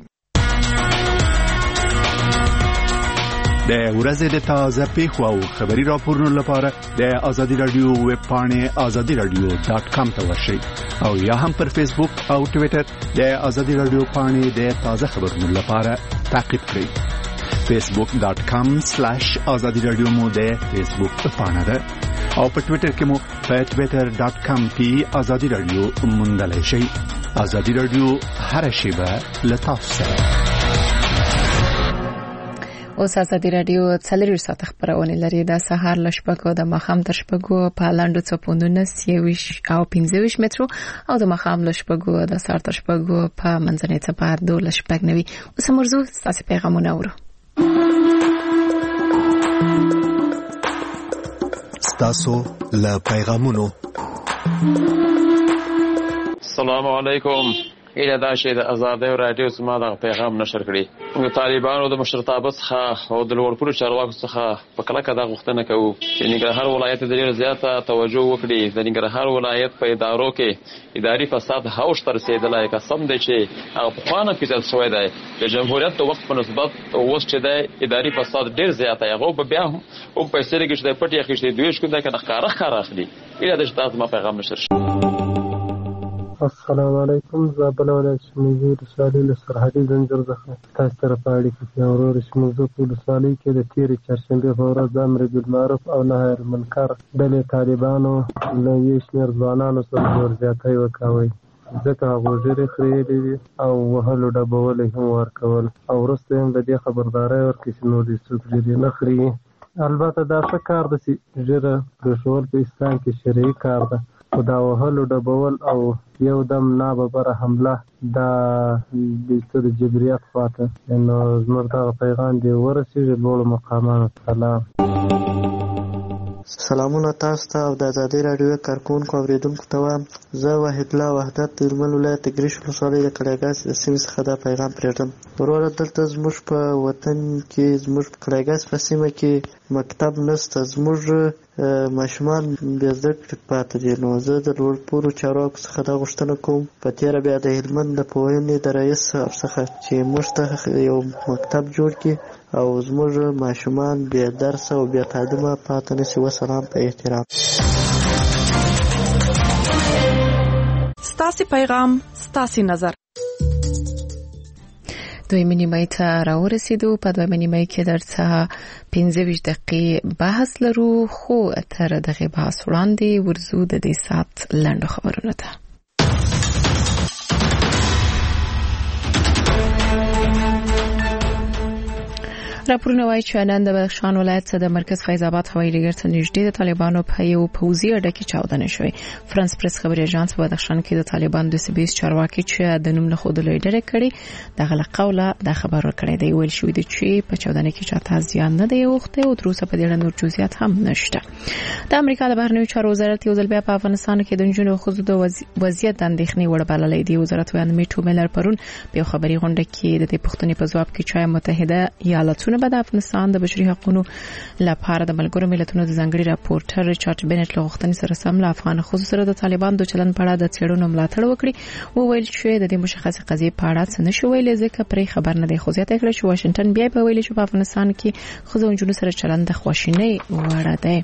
د ورځې د تازه پیښو او خبري راپورونو لپاره د ازادي رادیو ویب پاڼې ازادي رادیو ډاټ کام ته ورشئ او یا هم پر فیسبوک او ټویټر د ازادي رادیو پاڼې د تازه خبرونو لپاره تعقیب کړئ. فیسبوک ډاټ کام سلیش ازادي رادیو مو د فیسبوک پاڼه ده او په ټویټر کې مو په ټویټر ډاټ کام کې ازادي رادیو موندلی شئ. ازادي رادیو هر شیبه له تاسو سره. اوس ازادي رادیو څلور ساعت خبرونه لري د سهار ل شپږو د ماښام تر شپږو په لاندو څپوندونه سیويش او پنځه مترو او د ماښام ل شپږو د سهار تر شپږو په منځنۍ څپه دوه شپږ نوي. اوس مرزو ستاسو پیغامونه اورو. ستاسو ل پیغامونو. السلام علیکم. ایله دا شی د ازادي رادیو سما د پیغام نشر کړي. موږ طالبانو د مشرتابه څخه او د لوړپوړو چارواکو څخه په کلکه دا غوښتنه کوو چې ننګرهار ولایت د ډېر زیاته توجه وکړي. د ننګرهار ولایت په ادارو کې اداري فساد هوش تر رسېدلی، قسم دی چې هغه پخوانه فساد شوی دی. د جمهوریت د وخت په نسبت اوس چې دی اداري فساد ډېر زیات دی. هغه به بیا هم هم پیسې لګي چې دی پټ یې اخیستې دوی شکون دی که نه ښکاره ښکاره اخلي. ایله ده چې دا زما پیغام نشر شي. السلام علیکم. زابل ولایت شموزو ولسوالۍ له سرحدي زنجیر څخه تاسو سره په اړیکه کې یم. ورور شموزو په ولسوالۍ کې د تېرې چهارشنبې په ورځ د امر بالمعروف او نهي عن المنکر ډلې طالبانو له یو شمېر ځوانانو سره زور زیاتی وکوئ، ځکه هغوی ږیرې خریېلې وي او وهلو ډبولی هم ورکول او وروسته هم د دې خبرداری ورکړي چې نور دې څوک ږیرې نه خري. البته دا ښه کار ده چې ږیره پرېښول په اسلام کې شرعي کار ده، خو دا وهلو ډبول او یو دم ناببره حمله دا د جبریت خواته. نو زموږ دغه پیغام دې ورسېږي لوړو مقامانو. سلام. سلامونه تاسو ته او د ازادي راډیو کارکونکو اوریدونکو ته وایم. زه وحید الله وحدت د هلمند ولایت د ګرشک ولسوالۍ د کړایګاس د سیمې څخه دا پیغام پرېږدم. وروره دلته زموږ په وطن کې زموږ په کړایګاس په سیمه کې مکتب نشته. زموږ ماشومان بیا زده کړې پاتې دي. نو زه د لوړ پوړو چارواکو څخه دا غوښتنه کوم په تېره بیا د هلمند د پوهنې د رئیس صاحب څخه چې موږ ته یو مکتب جوړ کړي او زموږ ماشومان بیا درس او بیا تعلیمه پاتې نشي. وسلام په احترام. ستاسې پیغام ستاسې نظر. دویمه نیمه ته راورسیدو. په دویمه نیمه کې درڅخه پنځه ویشت دقیقې بحث لرو، خو تر دغه بحث وړاندې ورزو د دې ساعت لنډو خبرونه ته. راپورونه وايي چې نن د بدخشان ولایت د مرکز فیض آباد هوایي ډګر ته نږدې د طالبانو په یو پوځي اډه کې چاودنه شوې. فرانس پریس خبري اژانس په بدخشان کې د طالبانو د سبیس چارواکي چې د نوم له خودلې ډېر کړي دغه قوله د خبر ورکړی دی. ویل شوې د چې په چاودنه کې چاته زیان نه دی اوخته او تر اوسه په دې اړه نور جزئیات هم نشته. د امریکا د بهرنیو چارو وزارت یو ځل بیا په افغانستان کې د نجونو خزو د وضعیت د اندېښنې وړ بللی دی. وزارت ویان میټو میلر پرون په خبري غونډه کې د دې پوښتنې په ځواب کې چې متحده ایالاتونه به د افغانستان د بشري حقوقو لپاره د ملګرو ملتونو د ځانګړي راپورټر ریچارډ بنټ له غوښتنې سره سم له افغان خزو سره د طالبان د چلن په اړه د څېړنو ملاتړ وکړي. او ویل چې د دې مشخصه قضیې په اړه څه نشو ویلې ځکه پرې خبر نه دی. خو زیاته کړه چې واشنگټن بیا په ویلي چې په افغانستان کې خزو او جنونو سره چلن د خواشینۍ وړ دی.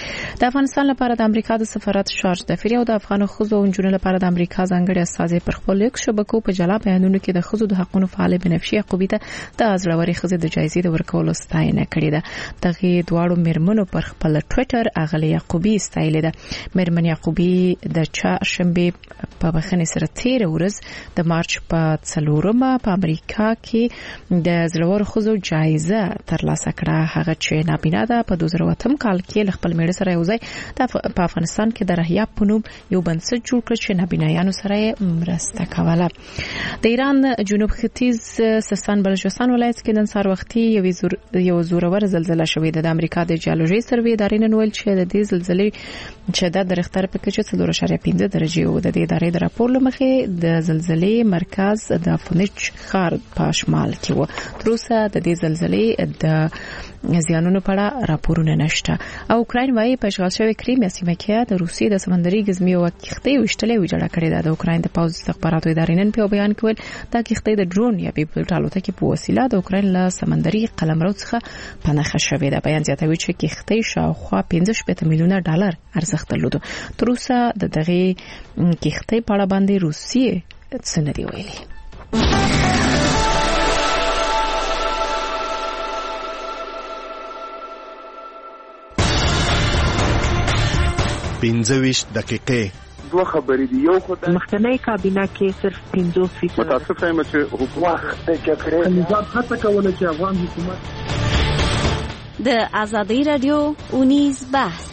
د افغانستان لپاره د امریکا د سفارت شارج دفتر او د افغان خزو او جنونو لپاره د امریکا ځانګړي استازي پر خپل لیک شبکو په جلا بیانونو کې د خزو د حقوقو فعال بنفشي یعقوبی ته د ازلوري خزو د جایزې د ورکولو ستاینه کړې ده. دغه دواړو میرمنو پر خپل ټوئیټر اغلی یعقوبی ستایلې ده. میرمن یعقوبی د چهارشنبه په بخښنې سره تیر ورځ د مارچ په څلورمه په امریکا کې د زلور خزو جایزه ترلاسه کړه. هغه چې نابینا ده په دوه زره اتم کال کې خپل میړه سره یو ځای په افغانستان کې د رهیا په نوم یو بنسټ جوړ کړ چې نابینایانو سره مرسته کوله. د ایران جنوب ختیځ سیستان بلوچستان ولایت کې نن سهار وختي یو زور یو زورور زلزلہ شوې ده. د امریکا د جیولوژي سروې ادارې نن ویل چې د دې زلزلې شدت د ریختر په کچه څلور اعشاریه پنځه درجې و. د دې ادارې د راپور لمخې د زلزلې مرکز د فونیچ ښار په شمال کې و. تر اوسه د دې زلزلې د زیانونو په اړه راپورونه نشته. او اوکراین وايي په اشغال شوی کریمیا سیمه کې د روسیې د سمندري ګزمې او کښتۍ وشتلې وجړه کړې ده. د اوکراین د پوځ استخباراتو ادارې نن په بیان کې ویل دا کښتۍ د ډرون یا بیپلټ الوتکې په وسیله د اوکراین له سمندري قلمرو څخه پناهه شوې ده. بیان زیاتوي چې کښتۍ شاوخوا پنځه شپږ میلیونه ډالر ارزښت درلود. تر اوسه د دغه کښتۍ په اړه باندې روسیې څه نه دی ویلي. پنځه ویشت دقیقې دوه خبرې دي. یو خدای مخکنی کابینه کې صرف پنځوس فیصد متاسفه یم چې حکومت د جګړې نظام هڅه کوله چې افغان حکومت د ازادي رادیو اونیز بحث.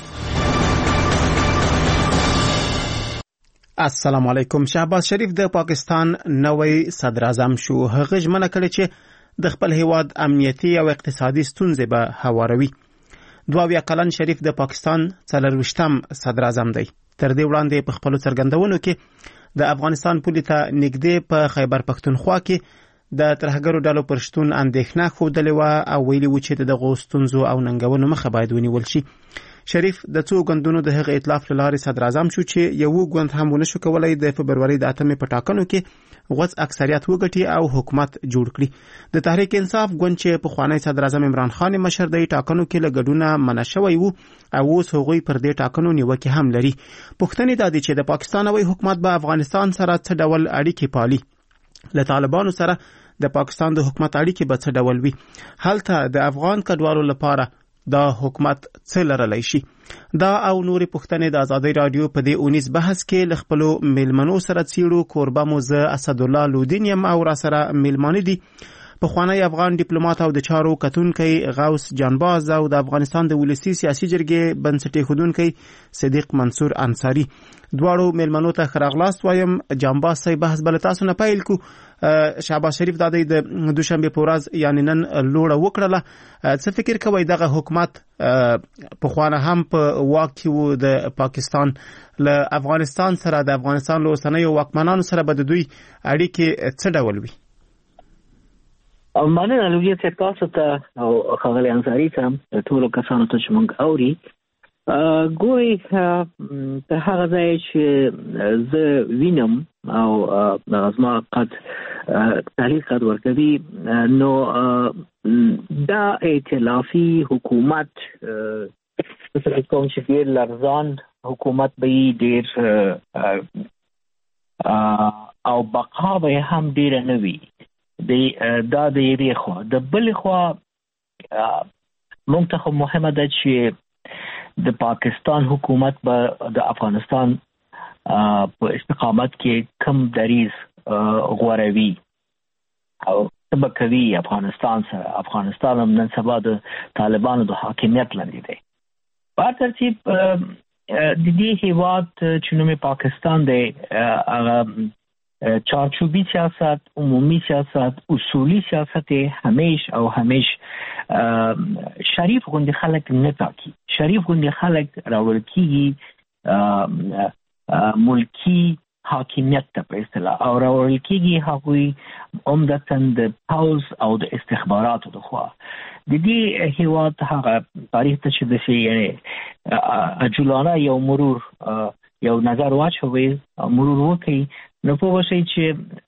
السلام علیکم. شهباز شریف د پاکستان نوې صدر اعظم شو. هغه ژمنه کړې چې د خپل هیواد امنیتي او اقتصادي ستونزې به هواروي. دوه ویا کلن شریف د پاکستان څلرویشتم صدر اعظم دی. تر دې وړاندې په خپل څرګندونو کې د افغانستان پولې ته نږدې په خیبر پښتونخوا کې د ترهګرو ډلو پر شتون اندېښنه ښودلې وه او ویلي و چې د دغو ستونزو او ننګونو مخه باید ونیول شي. شریف د څو ګوندونو د هغه ائتلاف له لارې صدر اعظم شو چې یو ګوند هم ونه شو کولی د فبروري د اتمې په ټاکنو کې غوڅ اکثریت وګټي او حکومت جوړ کړي. د تحریک انصاف ګوند چې پخوانی صدر اعظم عمران خان مشر دی ټاکنو کې له ګډونه منع شوی و او اوس هغوی پر دې ټاکنو نیوکې هم لري. پوښتنې دا دي چې د پاکستان نوی حکومت به افغانستان سره څه ډول اړیکې پالي. له طالبانو سره د پاکستان د حکومت اړیکې به څه ډول وي. هلته د افغان کډوالو لپاره دا حکومت څه لرلی شي. دا او نورې پوښتنې د ازادي رادیو په دې اونیز بحث کې له خپلو میلمنو سره څیړو. کوربه مو زه اسدالله لودین یم او را سره میلمانه دي پخوانی افغان ډیپلوماټ او د چارو کتونکی غوث جانباز او د افغانستان د ولسی سیاسي جرګې بنسټ ایښودونکی صدیق منصور انصاری. دواړو میلمنو ته ښه راغلاست وایم. جانباز صاحب بحث بل تاسو نه پیل کو. شهباز شریف دا د دوشنبه په ورځ یعنی نن لوړه وکړله. څه فکر کوئ دغه حکومت پخوانه هم په واک کې و د پاکستان له افغانستان سره د افغانستان له اوسنیو واکمنانو سره به د دوی اړیکې څه ډول وي؟ مننه لوګي چې تاسو ته او ښاغلي انصاري ته ټولو کسانو ته چې موږ اوري. ګوري تر هغه ځای چې زه وینم او زما قد تحلیل قد ورکوي نو دا ائتلافي حکومت فکر کوم چې ډېر لرزان حکومت به ډېر او بقا به هم ډېره نه وي دا د یوې خوا د بلې خوا موږ ته خو مهمه ده چې د پاکستان حکومت به د افغانستان په استقامت کې کم دریز غوروي او څه به کوي افغانستان سره افغانستان هم نن سبا د طالبانو د حاکمیت لاندې دی په هر ترتیب د دې هیواد چې نوم پاکستان دی هغه چارچوبی سیاست عمومی سیاست اصولی سیاست همیش او همیش شریف غوندي خلک نه تاکي شریف غوندي خلک راول کیږي ملکی حاکمیت ته په اصطلاح او راول کیږي هغوی عمدتاً د پاوز او د استخباراتو د خوا د دې هیواد هغه تاریخ ته چې د شي یعنی اجولانه یو مرور یو نظر واچوي مرور وکړي نو په وشي چې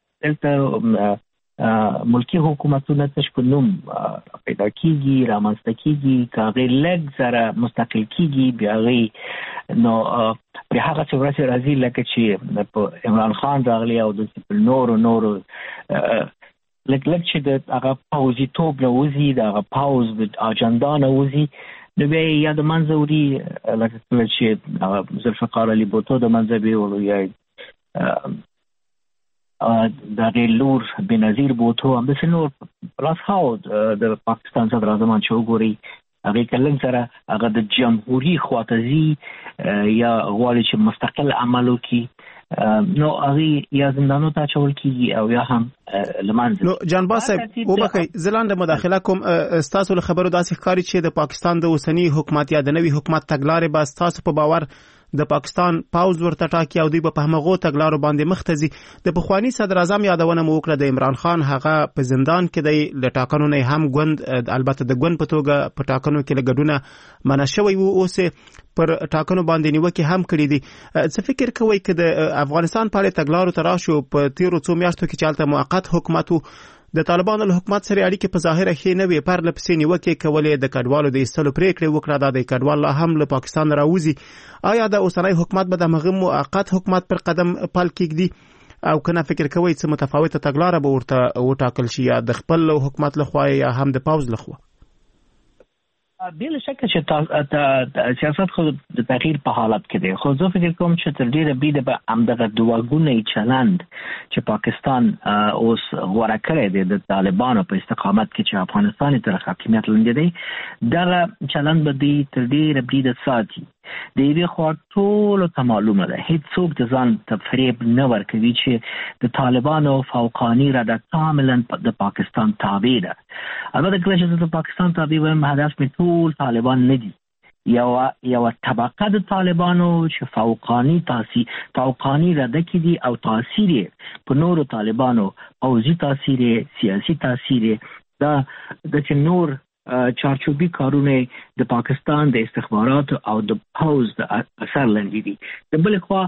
دلته ملکی حکومتونه تش په نوم پیدا کیږي رامنځته کیږي کاغې لږ زره مستقل کیږي بیا غي نو په هغه څه ورته راځي لکه چې په عمران خان راغلی او د نور نور لکه لکه چې د هغه پاوزي توپ نه وزي د هغه پاوز د اجندا نه وزي نو بیا یا د منځوري لکه چې ذوالفقار علي بوتو د منځبي ولو یا د غیلور بنظیر بوتو هم د سنور پلاس هاو د پاکستان صدر اعظم چې وګوري هغه کلن سره هغه د جمهوریت خواتزي یا غواړي چې مستقل عمل وکړي نو هغه یا زندانو ته چول کیږي او یا هم لمانځي نو جان باسه وبخي زلاند مداخله کوم استاسو خبرو داسې ښکاری چې د پاکستان د اوسنی حکومت یا د نوي حکومت تګلارې به استاسو په باور د پاکستان پاوز ورته ټاکي او دوی په همغو تګلارو باندې مختزي د پخوانی صدر اعظم یادونه مو وکړه د عمران خان هغه په زندان کې د لټاکنو نه هم غوند البته د غوند په توګه په ټاکنو کې لګډونه منع شوی وو اوس پر ټاکنو باندې نیوکه هم کړې دي څه فکر کوي چې د افغانستان په اړه تګلارو تراشو په تیرو څو میاشتو کې چالتہ موقت حکومت د طالبانو له حکومت سره اړیکې په ظاهره ښې نه وي پر لپسې نیوکې کولې د کډوالو د ایستلو پریکړې وکړه دا د کډوال لا هم له پاکستان راوځي آیا د اوسنی حکومت به د مغم موقت حکومت پر قدم پل کېږدي او کنه فکر کوي چې متفاوته تګلاره به ورته وټاکل شي یا د خپل حکومت لخوا یا هم د پاوز لخوا بلا شک چې سیاست خو د تغییر په حالت کې دی خو زه فکر کوم چې تر ډیره بي د همدغه دواګونی چلند چې پاکستان اوس غوړه کړی دی د طالبانو په استقامت کې چې افغانستان تر حاکمیت لاندې دی دا چلند به دی تر ډیره بي د ساتي د یوې خوا ټولو ته معلومه ده هیڅ څوک د ځان ته فریب نه ورکوي چې د طالبانو فوقاني رده کاملا د پاکستان تابع ده البته کله چې د پاکستان تابع وایم هدف مې ټول طالبان نه دي یو یو طبقه د طالبانو چې فوقاني تاثیر فوقاني رده کې دي او تاثیر په نورو طالبانو پوځي تاثیر سیاسي تاثیر دا د نور چارچوبي کارونه د پاکستان د استخبارات او د پاوز د اثر لاندې دي د بل خوا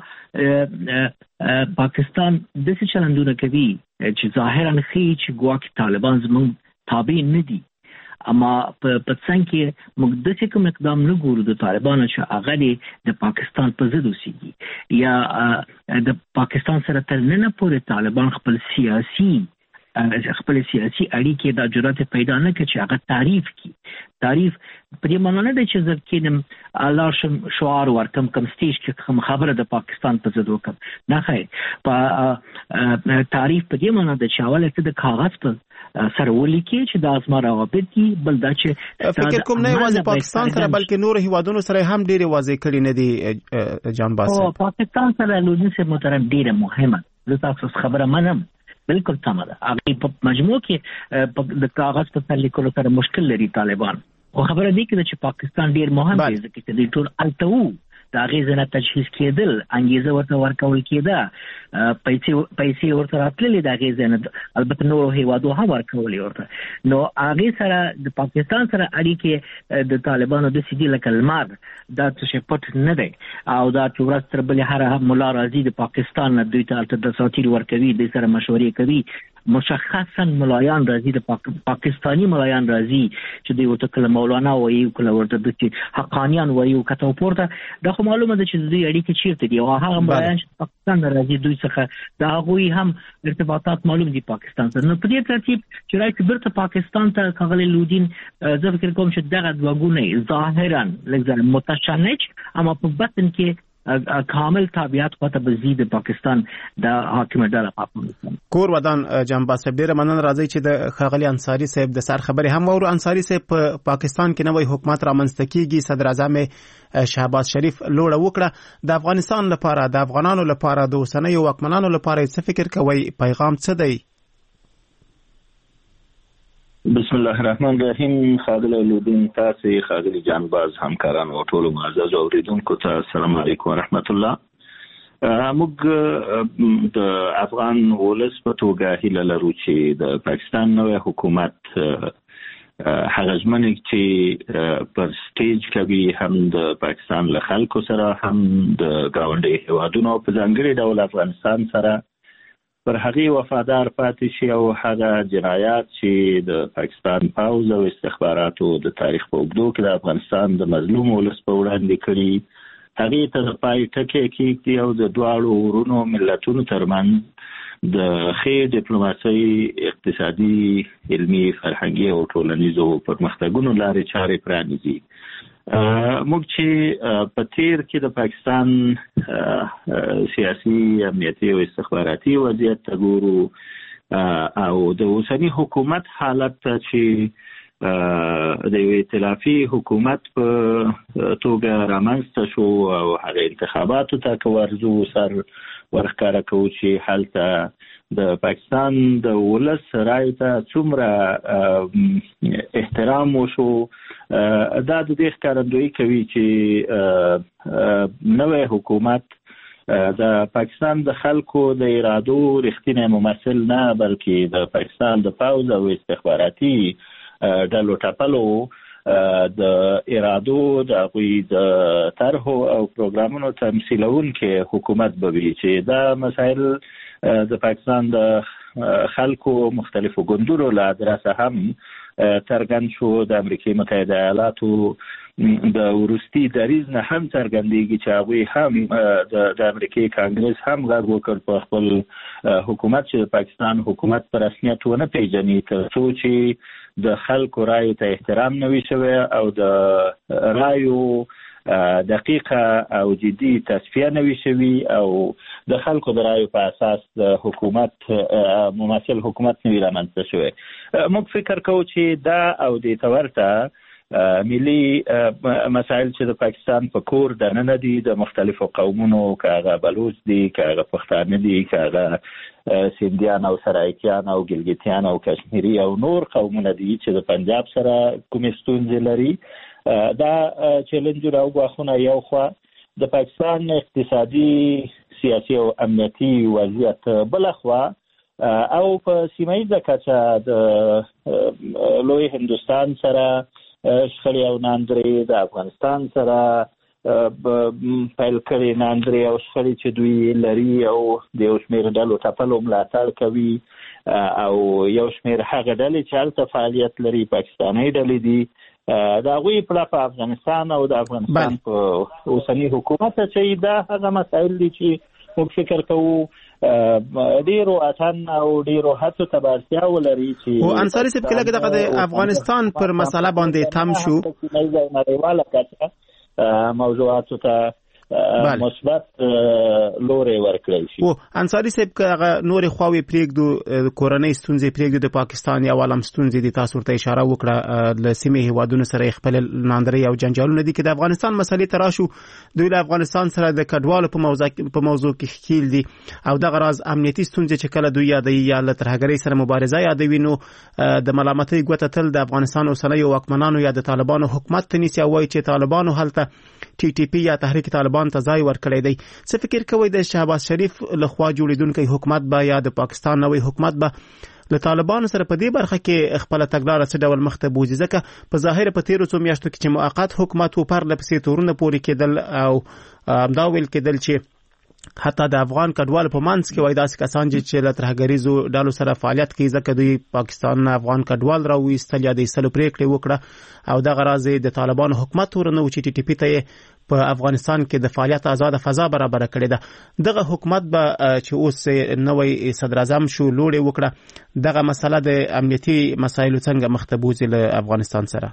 پاکستان د څه چلندونه کوي چې ظاهرا خي چې ګواکې طالبان زموږ تابع نه دي اما په څنګه کې موږ د څه کوم اقدام نه ګورو د طالبانو چې هغه د پاکستان په ضد اوسېږي یا د پاکستان سره تر نن پورې طالبان خپل سیاسي خپل سیاسي اړیکې د جرأت پیدا نه کړي چې هغه تعریف کی تعریف په دې معنی نه دی چې ځکه الله شم شعار ورکم کم سټیج کې خبره د پاکستان په ضد وکم نه خیر په تعریف په دې معنی د چاوله ته د کاغذ په سره ولیکي چې د ازما روابط دي بل دا چې فکر کوم نه یوازې پاکستان سره بلکې نور هیوادونو سره هم ډېر واضح کړي نه دي جان باسه او پاکستان سره لوجي سره محترم ډېر مهمه زه تاسو خبره منم بالکل سم ده هغه په مجموع کې د کاغذ په سر لیکلو سره مشکل لري طالبان خو خبره دی چې پاکستان ډیر مهم دی ځکه چې د ټول التو د هغې ځنه تجهیز کېدل، انګیزه ورته ورکول کېده، پیسې پیسې ورته راتللې د هغې ځنه، البته نورو هیوادو هم ورکولې ورته. نو هغې سره د پاکستان سره اړیکې د طالبانو داسې دي لکه لمر، دا څه شی پټ نه دی، او دا چې ورځ تر بلې هره ملا راځي د پاکستان نه دوی ته هلته دساتیر ورکوي، دوی سره مشورې کوي، مشخصا ملایان راځي، د پاک... پاکستانی ملایان راځي چې دوی ورته کله مولانا وایي، کله ورته د حقانیان وایي، کته پورته. دا خو معلومه ده چې دوی اړیکې چیرته دي، او هغه ملایان چې پاکستان راځي دوی څخه د هغوی هم ارتباطات معلوم دي پاکستان سره. نو په دې ترتیب چې راځي بیرته پاکستان ته ښاغلی لودین، زه فکر کوم چې دغه دوه ګونې ظاهرا لږ متشنج، اما په باطن کې کامل تابعیت خواته بزید پاکستان د حاکم ډله په افغانستان. کور ودان جنبا صاحب ډیره مننه، راځي چې د ښاغلي انصاري صاحب د سر خبرې هم ورو. انصاري صاحب په پاکستان کې نوې حکومت رامنځته کیږي، صدر اعظم شهباز شریف لوړه وکړه، د افغانستان لپاره، د افغانانو لپاره، د اوسنیو واکمنانو لپاره څه فکر کوي؟ پیغام څه دی؟ بسم الله الرحمن الرحیم. خاغلی لودین، تاسو خاغلی جانباز، همکاران او ټول معزز اوریدونکو ته السلام علیکم ورحمت الله. موږ د افغان ولس په توګه هیله لرو چې د پاکستان نوې حکومت هغه ژمنې چې پر سټیج کوي هم د پاکستان له خلکو سره، هم د ګاونډي هیوادونو په ځانګړي ډول افغانستان سره پر هغې وفادار پاتې شي، او هغه جنایات چې د پاکستان پوځ او استخباراتو د تاریخ په اوږدو کې د افغانستان د مظلوم ولس په وړاندې کړي، هغې ته د پای ټکی کېږدي، او د دواړو ورونو ملتونو ترمنځ د ښې ډیپلوماسۍ، اقتصادي، علمي، فرهنګي او ټولنیزو پرمختګونو لارې چارې پرانیزي. موږ چې په تیر کې د پاکستان سیاسي، امنیتي او استخباراتي وضعیت ته ګورو، او د اوسني حکومت حالت ته چې د یو ائتلافي حکومت په توګه رامنځته شو، او هغه انتخاباتو ته که ورځو سر ورښکاره کوو چې هلته د پاکستان د ولس رایې ته څومره احترام وشو، دا د دې ښکارندویي کوي چې نوی حکومت د پاکستان د خلکو د ارادو رښتینی ممثل نه، بلکې د پاکستان د پوځ او استخباراتي ډلو ټپلو د ارادو، د هغوی د طرحو او پروګرامونو تمثیلونکی حکومت به وي، چې دا مسایل د پاکستان د خلکو مختلفو ګوندونو له ادرسه هم څرګند شو. د امریکای متحده ایالاتو د وروستي دریځ نه هم څرګندېږي چې هغوی هم د امریکای کانګرس هم غږ وکړ په خپل حکومت چې د پاکستان حکومت په رسمیت ونه پیژني، تر څو چې د خلکو رایو ته احترام نه وي شوی، او د رایو دقیقه او جدي تصفیه نه وي شوي، او د خلکو د رایو په اساس د حکومت ممثل حکومت نه وي رامنځته شوی. موږ فکر کوو چې دا او دې ته ورته ملي مسایل چې د پاکستان په کور دننه دي، د مختلفو قومونو، که هغه بلوچ دي، که هغه پښتانه دي، که هغه سیندیان او سرایکیان او ګلګیتیان او کشمیري او نور قومونه دي چې د پنجاب سره کومې ستونزې لري، دا چیلنجونه او ګواښونه یو خوا، د پاکستان اقتصادي، سیاسي او امنیتي وضعیت بله خوا، او په سیمه‌ییزه کچه د لوی هندوستان سره شخړې او ناندرې، د افغانستان سره پیل کړې ناندرې او شخړې چې دوی لري، او د یو شمېر ډلو ټپلو ملاتړ کوي، او یو شمېر هغه ډلې چې هلته فعالیت لري پاکستاني ډلې دي، د هغوی پړه په افغانستان او د افغانستان په اوسني حکومت چې دا هغه مسایل دي چې موږ فکر کوو ډیرو اتن او ډیرو هڅو ته اړتیا ولري. چې او انصاري صاحب کله د افغانستان پر مسله باندې تم شو، نړیواله کچه موضوعاتو ته مثبت لوري ورکړل شي. او انصاري صاحب که نور خواوي پریږدو، کورنۍ ستونزې پریږدو، د پاکستان یا عالم ستونزې دي، تاسو ورته اشاره وکړه، له سیمې هیوادونو سره خپل ناندري او جنجالونه دي، کې د افغانستان مسلې ته راشو، دوی له افغانستان سره د کډوالو په موضوع په موضوع کې ښکیل دي، او دغه راز امنیتي ستونزې چې کله دوی یادوي یا له ترهګرۍ سره مبارزه یادوي، نو د ملامتۍ ګوته تل د افغانستان اوسنیو واکمنانو یا د طالبانو حکومت ته نیسي، او وایي چې طالبانو هلته ټي ټي پی یا تحریک طالبان طالبان ته ځای ورکړی دی. څه فکر کوئ د شهباز شریف لخوا جوړیدونکی حکومت به یا د پاکستان نوی حکومت به له طالبانو سره په دې برخه کې خپل تګلاره څه ډول مخ ته بوځي؟ ځکه په ظاهر په تیرو څو میاشتو کې چې موقت حکومت و پرله پسې تورونه پورې کېدل او همدا ویل کېدل چې حتی د افغان کډوالو په منځ کې وایي داسې کسان چې له ترهګریزو ډلو سره فعالیت کوي ځکه دوی پاکستان نه افغان کډوال راوویستل یا د ایستلو پرېکړې وکړه او دغه راز د طالبانو حکومت ورنه و چې ټي ټي پي ته یې په افغانستان کې د فعالیت آزاد فضا برابر کړې ده. دغه حکومت به چې اوس نوی صدر اعظم شو لوړې وکړه دغه مسله د امنیتي مسایلو څنګه مخ ته بوځي له افغانستان سره؟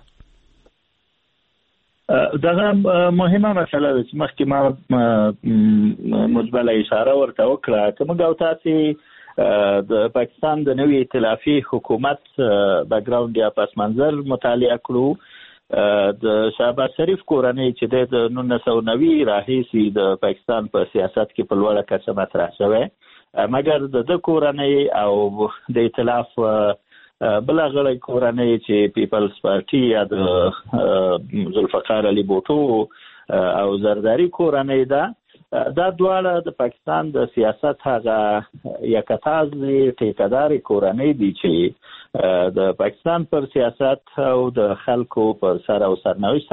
دغه مهمه مسله ده چې مخکې ما مجمله اشاره ورته وکړه که موږ او تاسې د پاکستان د نوي ائتلافي حکومت بیکګراوند یا پس منظر مطالعه کړو، د شهباز شریف کورنۍ چې د نولس سوه نوي راهیسې د پاکستان په سیاست کې په لوړه کچه مطرح شوی، مګر د ده کورنۍ او د ائتلاف بله غړی کورنۍ چې پیپلز پارټي یا د ذوالفقار علي بوټو او زرداری کورنۍ ده، دا دواړه د پاکستان د سیاست هغه یکتازې ټیکهدارې کورنۍ دي چې د پاکستان پر سیاست او د خلکو پر سر او سرنوشت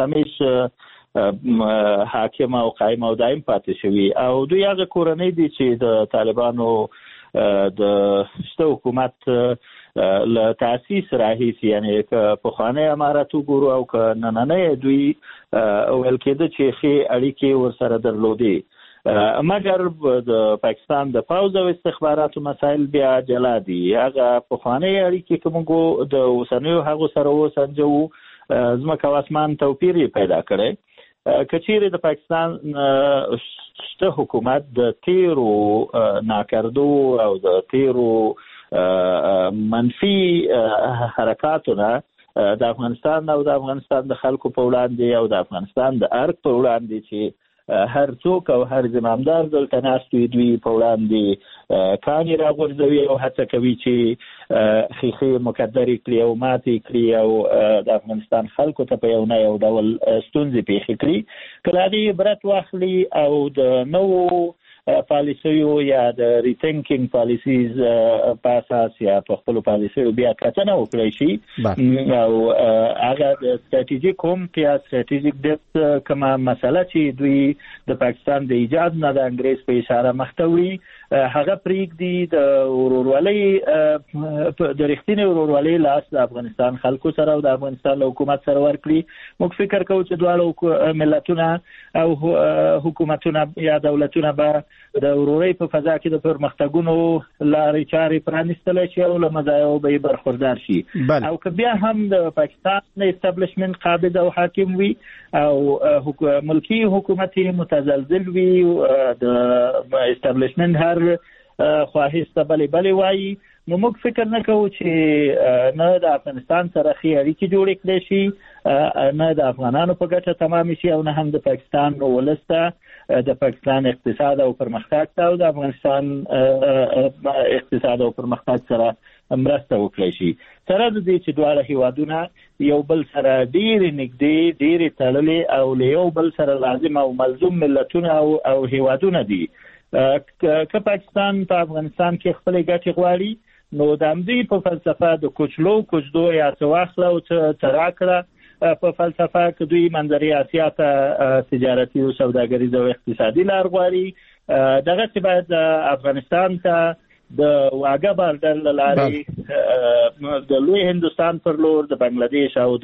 همیش حاکم او قایم او دایم پاتې شوي او دوی هغه کورنۍ دي چې د طالبانو د شته حکومت له تاسیس راهیسې یعنی که پخوانی امارت وګورو او که نننی دوی ویل کېده چې ښې اړیکې ورسره درلودې، مګر د پاکستان د پوځ او استخباراتو مسایل بیا جلا دي. هغه پخوانی اړیکې که موږ د اوسنیو هغو سره وسنجوو ځمکه او اسمان توپیر یې پیدا کړی. که چیرې د پاکستان شته حکومت د تیرو ناکردو او د تیرو منفي حرکاتو نه د افغانستان او د افغانستان د خلکو په وړاندې او د افغانستان د ارګ په وړاندې چې هر څوک او هر زمامدار دلته ناست وي دوی په وړاندې کاڼي راغورځوي او هڅه کوي چې ښیښې مکدرې کړي او ماتې کړي او د افغانستان خلکو ته په یو نه یو ډول ستونزې پېښې کړي. که له هغې عبرت واخلي او د نوو پالیسیو یا د ریتینکینګ پالیسیز په اساس یا په خپلو پالیسیو بیا کتنه وکړی شي او هغه د ستراتیژیک هم یا ستراتیژیک ډپت کومه مسله چې دوی د پاکستان د ایجاد نه د انګریز په اشاره مخته وړي هغه پرېږدي د ورورولۍ د رښتینې ورورولۍ لاس د افغانستان خلکو سره او د افغانستان له حکومت سره ورکړي. موږ فکر کوو چې دواړه ملتونه او حکومتونه یا دولتونه به د ورورۍ په فضا کې د پرمختګونو لارې چارې پرانیستلی شي او له مزایاو به یې برخوردار شي بل. او که بیا هم د پاکستان استابلیشمنت قابض او حاکم وي او ملکی حکومت متزلزل وي د استابلیشمنت هر خواهش ته بلې بلې وایي، نو موږ فکر نه کوو چې نه د افغانستان سره ښې اړیکې جوړې کړی شي، نه د افغانانو په ګټه تمامې شي او نه هم د پاکستان ولس ته د پاکستان اقتصاد او پرمختګ ته او د افغانستان اقتصاد او پرمختګ سره مرسته وکړی شي. سره د دې چې دواړه هیوادونه یو بل سره ډېرې نږدې ډېرې تړلې او له یو بل سره لازم او ملزوم ملتونه او هیوادونه دي. که پاکستان په افغانستان کې خپلې ګټې غواړي نو د همدې په فلسفه د کوچلو کوچدو یا څه واخله او څه راکړه په فلسفه که دوی منظرې اسیا ته تجارتي او سوداګریزه او اقتصادي لار غواړي دغسې باید افغانستان ته د واګه بارډر له لارې د لوی هندوستان پر لور د بنګلادیش او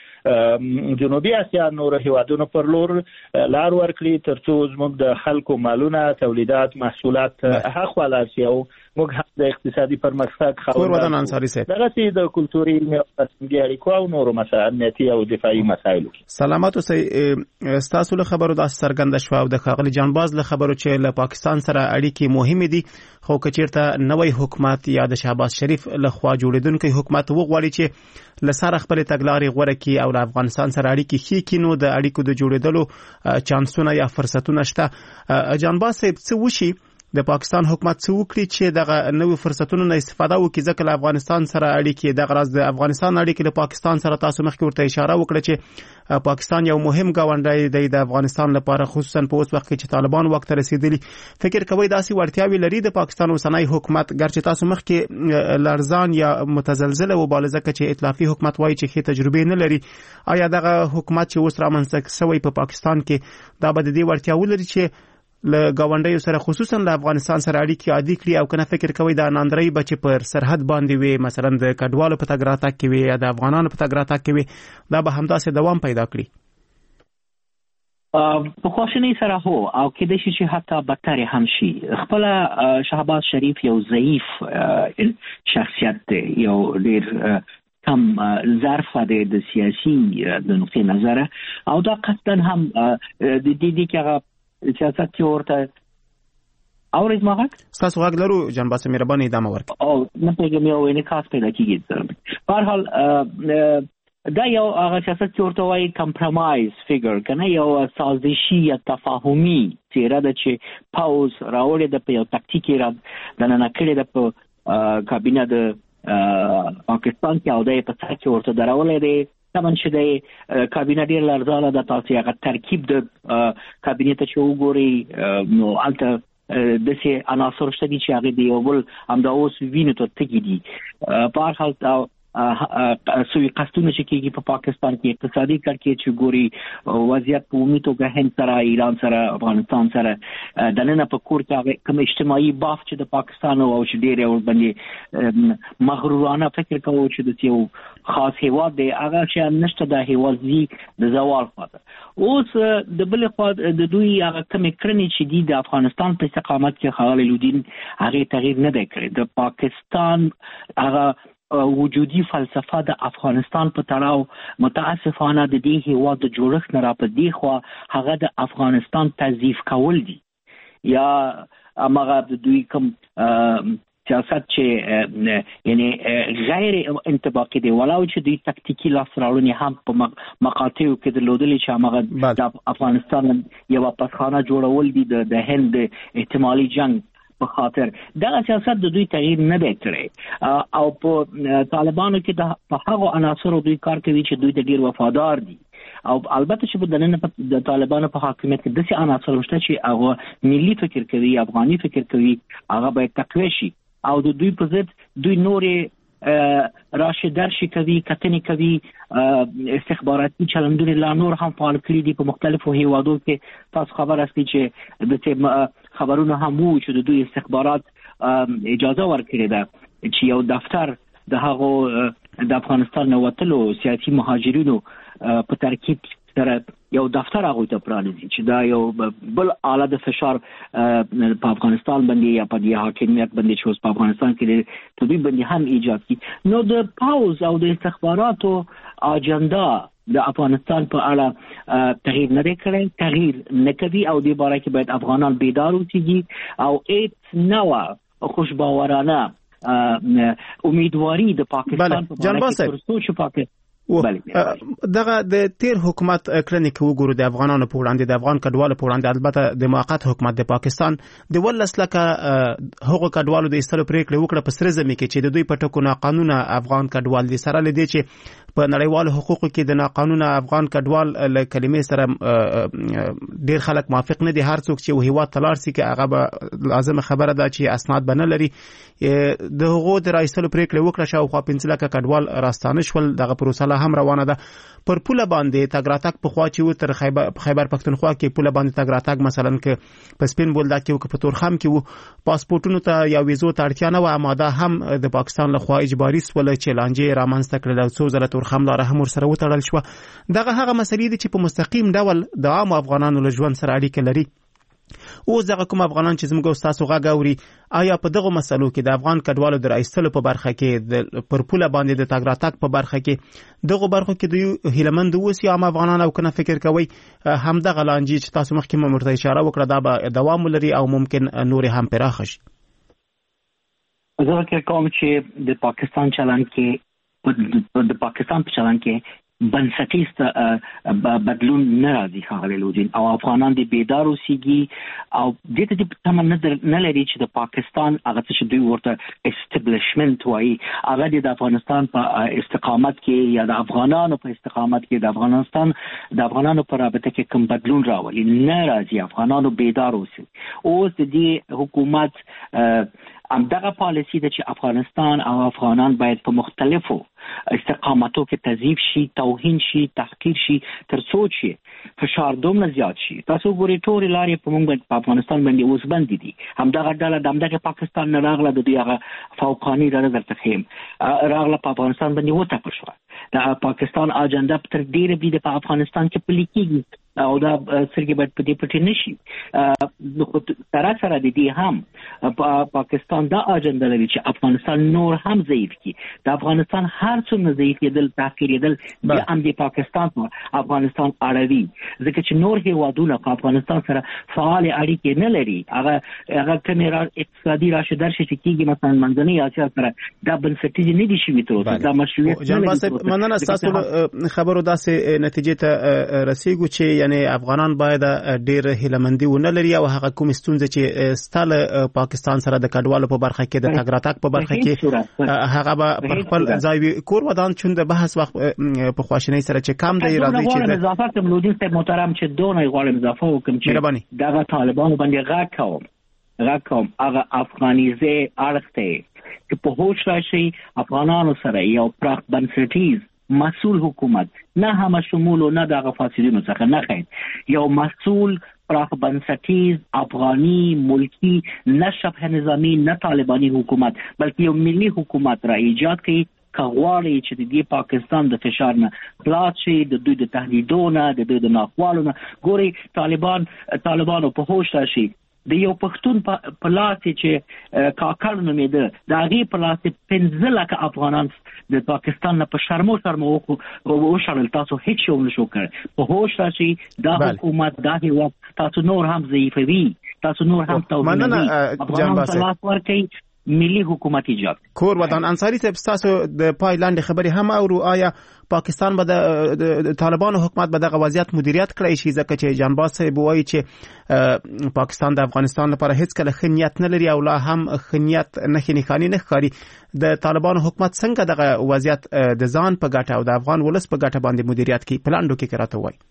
د جنوبي اسیا نورو هیوادونو پر لور لار ورکړي تر څو زموږ د خلکو مالونه تولیدات محصولات هخوا لاړ شي او موږ هم د اقتصادي پرمختګ خاوندان دغسې د کلتوري فرهنګي اړیکو او نورو امنیتي او دفاعي مسایلو کې. سلامات اوسئ. ستاسو له خبرو داسې څرګنده شوه او د ښاغلي جانباز له خبرو چې له پاکستان سره اړیکې مهمې دي، خو که چېرته نوی حکومت یا د شهباز شریف لخوا جوړېدونکی حکومت وغواړي چې له سره خپلې تګلارې غوره کړي او له افغانستان سره اړیکې ښې کړي نو د اړیکو د جوړېدلو چانسونه یا فرصتونه شته. جانباز صاحب څه وشي د پاکستان حکومت څه وکړي چې دغه نوې فرصتونو نه استفاده وکړي، ځکه له افغانستان سره اړیکې دغه راز د افغانستان اړیکې له پاکستان سره تاسو مخکې ورته اشاره وکړه چې پاکستان یو مهم ګاونډی دی د افغانستان لپاره، خصوصا په اوس وخت کې چې طالبان واک ته رسیدلي. فکر کوئ داسې وړتیاوې لري د پاکستان اوسنی حکومت، ګرچې تاسو مخکې لرزان یا متزلزله وباله ځکه چې ائتلافي حکومت وایي چې ښې تجربې نه لري، آیا دغه حکومت چې اوس رامنځته شوی په پاکستان کې دا به د دې وړتیا ولري چې له ګاونډیو سره خصوصا له افغانستان سره اړیکې عادي کړي، او کنه فکر کوي دا ناندرۍ به چې پر سرحد باندې وي، مثلا د کډوالو په تګ راتګ کې وي یا د افغانانو په تګ راتګ کې وي، دا به همداسې دوام پیدا کړي؟ په خواشینۍ سره هو، او کېدای شي چې حتی بدتر هم شي. خپل شهباز شریف یو ضعیف شخصیت دی، یو ډېر کم ظرف دی د سیاسي د نقطې نظره، او دا قصدا هم د دې دي چې هغه سیاست کې ورته اورید ما غږ ستاسو غږ لرو جان باسم، مهرباني ادامه ورکړئ. او نه پیغام یو انعکاس پیدا کیږي. په هر حال دا یو هغه سیاست چې ورته وایي کمپرمایز فیګر کنه، یو سازشي یا تفاهمي څیره ده چې پاوز راوړي د په یو تکتیکي را د نن کړي د په کابینه د پاکستان کې او د په څیر کې ورته درولې دي. طبعا چې د کابینه ډیر لرزاله د تاسو هغه ترکیب د کابینه ته چې وګوري نو البته د سه عناصر شته دي چې هغه دی او بل هم دا اوس ویني ته تګي دي. په هر حال سوی قصدونه چې کېږي په پاکستان کې اقتصادي کړکېچ چې ګوري وضعیت په عمومي توګه هند سره، ایران سره، افغانستان سره د نن په کور کې کوم اجتماعي باف چې د پاکستان او چې ډېر ور باندې مغرورانه فکر کوي چې د یو خاص هیواد دی، هغه چې نشته د هیواد زی د زوال خاطر. اوس د بل خوا د دوی هغه کوم کړنې چې دی د افغانستان په استقامت کې خالد لودین هغه تغییر نه دی کړی. د پاکستان هغه وجودي فلسفه د افغانستان په تړاو متاسفانه د دې هیواد د جوړښت نه را په دی خو هغه د افغانستان تضعیف کول دي، یا هغه د دوی کوم سیاست چې یعنی غیر انطباقي دی، ولو چې دوی تکتیکي لاس راوړنې هم په مقاطعو کې درلودلې چې هغه د افغانستان یو پسخانه جوړول دي د هند احتمالي جنگ په خاطر. دا سیاست د دوی تغییر نه دی کړی، او په طالبانو کې د په هغه عناصرو دوی کار کوي چې دوی د ډیر وفادار دي، او البته چې په دننه د طالبانو په حاکمیت کې داسې عناصر شته چې هغه ملي فکر کوي، افغاني فکر کوي، هغه باید تقویه شي، او د دوی په ضد دوی نورې راشد درشي کوي، کتنې کوي، استخباراتي چلندونه لا نور هم فعال کړي دي په مختلفو هیوادو کې. تاسو خبر هستئ چې د خبرونه هم وو چې د دوی استخبارات اجازه ورکړې ده چې یو دفتر د هغه د افغانستان نه وتلو سیاسي مهاجرینو په ترکیب سره یو دفتر هغه ته پرانیزي، چې دا یو بل آله د فشار په افغانستان باندې یا په دې حاکمیت باندې چې اوس په افغانستان کې د دوی باندې هم ایجاد کړي. نو د پاوز او د استخباراتو اجنډا د افغانستان په اړه تغییر نه کړي، تغییر نه کوي، او د باره کې باید افغانان بیدار اوسېږي او ایت نو خوشباورانه امیدواری د پاکستان په اړه کې سوچ پاکستان دغه د تیر حکومت کړنې کې وګورو د افغانانو په وړاندې، د افغان کډوالو په وړاندې، البته د موقت حکومت د پاکستان د ولس لکه هغو کډوالو د ایستلو پریکړه وکړه په سره زمي کې چې د دوی په ټکو ناقانونه افغان کډوال دي، سره لدی چې په نړیوالو حقوقو کې د ناقانونه افغان کډوال له کلمې سره ډیر خلک موافق نه دي. هر څوک چې یو هیواد تلار سي کې هغه به لازم خبره ده چې اسناد بنه لري. د هغو د رایستلو پریکړه وکړه شاوخوا پنځه لکه کډوال راستانه شول. دغه پروسه هم روانه ده. پر پوله باندې تګ راتګ په خوا چې و تر خیبر خیبر پښتونخوا کې پوله باندې تګ راتګ مثلا کې په سپین بولدک کې او په تورخم کې و پاسپورتونو ته یا ویزو ته اړتیا نه و، اما دا هم د پاکستان له خوا اجباري سول چې لانجې رامنځته کړل او څو ځله تورخم لاره هم ورسره وتړل شو. دغه هغه مسلې دي چې په مستقیم ډول د عام افغانانو له ژوند سره اړیکه لري. او زغه کوم افغانان چې زموږ استاد غږ اوري، آیا په دغه مسلو کې د افغان کډوالو د رایستلو په برخه کې د پرپوله باندې د تګ راتګ په برخه کې دغه برخه کې د هیلمند اوسي عام افغانان او کنه فکر کوي هم دغه لانجې چې تاسو مخکې مرته اشاره وکړه دا به دوام لري او ممکن نور هم پراخ شي؟ زه فکر کوم چې د پاکستان چلن کې د پاکستان په چلن کې بنسټیز بدلون نه راځي ښاغلی لودین او افغانان د بیدار اوسېږي او دې ته د تمه نه لري چې د پاکستان هغه څه چې دوی ورته اسټبلیشمنت وایي هغه د افغانستان په استقامت کې یا د افغانانو په استقامت کې د افغانستان د افغانانو په رابطه کې کوم بدلون راولي نه راځي. افغانانو بیدار اوسي. اوس د دې حکومت همدغه پالیسي ده چې افغانستان او افغانان باید په مختلفو استقامتو کې تضعیف شي، توهین شي، تحقیر شي، تر څو چې فشار دومره زیات شي. تاسو ګورئ ټولې لارې په موږ په افغانستان باندې اوس بندې دي. همدغه ډله د همدغه پاکستان نه راغله، د دوی هغه فوقاني ډله درته ښیم راغله په افغانستان باندې وتپل شوه. د پاکستان اجنډا تر ډېره بریده په افغانستان کې پلي کېږي او دا څرګې باید په دې پټې نه شي. خو سره سره د دې هم پاکستان دا اجنډا لري چې افغانستان نور هم ضعیف کړي. د افغانستان هر څومره ضعیفېدل، تحقیرېدل بیا هم د پاکستان په افغانستان اړوي، ځکه چې نور هېوادونه په افغانستان سره فعال اړیکې نه لري. هغه هغه کومې اقتصادي راشه درشه چې کېږي مثلا منځنۍ اسیا سره دا بنسټیزې نه دي شوي تر اوسه. دا مشروعیت نه لري. مننه ستاسو خبرو داسې نتیجې ته رسیږو چې یعنی افغانان باید ډېر هیلهمندي ونه لري او هغه کوم ستونزې چې ستاله پاکستان سره د کډوالو په برخه کې د تګ راتګ په برخه کې هغه به پر خپل ځای وي. کور ودان چون د بحث وخت په خواشینۍ سره چې کم دی راځي چې د اضافه کوم لودین ته محترم چې دونه غواړم اضافه وکم چې دغه طالبانو باندې غږ کوم غږ کوم هغه افغانیزه اړخته چې په هوښ راشي افغانانو سره یو پراخ بنسټیز مسؤل حکومت نه هم شمول نه د فاسدینو څخه نه خیر یو مسؤل پراخ بنسټیز افغانی ملکی نه شبه نظامی نه طالبانی حکومت بلکې یو ملي حکومت را ایجاد کړي کغواړي چې د دې پاکستان د فشار نه خلاص شي، د دوی د تهدیدونو د دوی د ناخوالو نه. ګوري طالبان طالبانو په هوښ راشي د یو پښتون په لاس چې کاکړ نومېده د هغې په لاس پنځه لکه افغانان د پاکستان نه په شرمو شرمو وشړل. تاسو هیڅ شی ونه شو کړی. په هوښ راشي دا حکومت دا هېواد تاسو نور هم ضعیفوي، تاسو نور هم توهینوي، افغانانو ته لاس ورکوي. ملي حکومت ایجاد کور ودان انصاری صاحب تاسو د پای لاندې خبرې هم اورو. آیا پاکستان به د طالبانو حکومت به دغه وضعیت مدیریت کړی شي؟ ځکه چې جانباز صاحب وایي چې پاکستان د افغانستان لپاره هیڅ کله ښه نیت نه لري او لا هم ښه نیت نښې نښانې نه ښکاري. د طالبانو حکومت څنګه دغه وضعیت د ځان په ګټه او د افغان ولس په ګټه باندې مدیریت کوي؟ په لاندو کې راته وایي.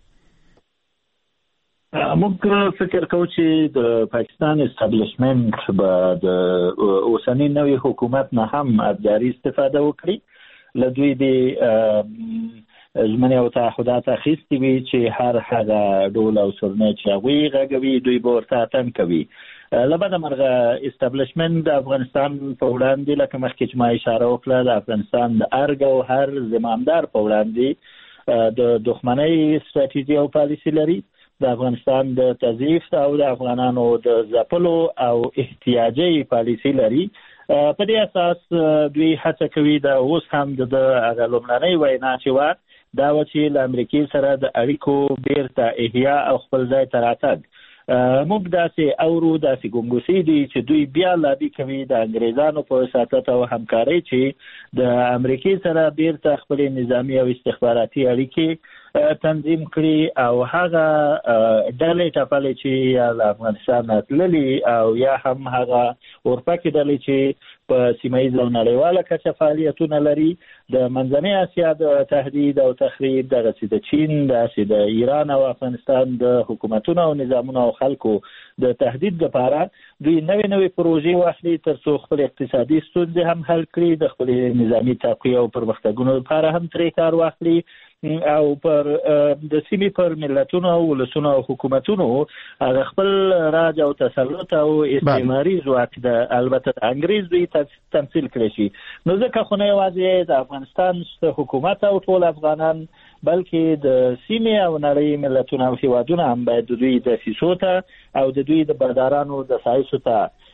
موږ فکر کوو چې د پاکستان استابلیشمنت به د اوسنی نوې حکومت نه هم ابزاري استفاده وکړي. له دوی د ژمنې او تعهدات اخیستي وي چې هر هغه ډول او سرنۍ چې هغوی غږوي دوی به ورته اتن کوي. له بده مرغه استابلیشمنت د افغانستان په وړاندې لکه مخکې چې ما اشاره وکړه د افغانستان د ارګ او هر زمامدار په وړاندې د دښمنۍ ستراتیژي او پالیسي لري. د افغانستان د تضعیف او د افغانانو د ځپلو او احتیاجي پالیسي لري. په دې اساس دوی هڅه کوي د اوس هم د هغه لومړنۍ وینا چې وه دا وه چې له امریکې سره د اړیکو بیرته احیا او خپل ځای ته راتګ. موږ داسې اورو داسې ګنګوسې دي چې دوی بیا لابي کوي د انګریزانو په وساطت او همکارۍ چې د امریکې سره بیرته خپلې نظامي او استخباراتي اړیکې تنظیم کړي او هغه ډلې ټپلې چې له افغانستان تللي او یا هم هغه اورپکې ډلې چې په سیمه ییزه او نړیواله کچه فعالیتونه لري د منځنۍ اسیا د تهدید او تخریب دغسې د چین داسې د ایران او افغانستان د حکومتونو او نظامونو او خلکو د تهدید لپاره دوی نوې نوې پروژې واخلي تر څو خپل اقتصادي ستونزې هم حل کړي، د خپلې نظامي تقویه او پرمختګونو لپاره هم ترې کار واخلي او پر د سیمې پر ملتونو او ولسونو او حکومتونو هغه خپل راج او تسلط او استعماري ځواک د البته د انګریز دوی تمثیل کړی شي. نو ځکه خو نه یوازې د افغانستان حکومت او ټول افغانان بلکې د سیمې او نړۍ ملتونه او هیوادونه هم باید د دوی د دسیسو ته او د دوی د بردارانو د سایسو ته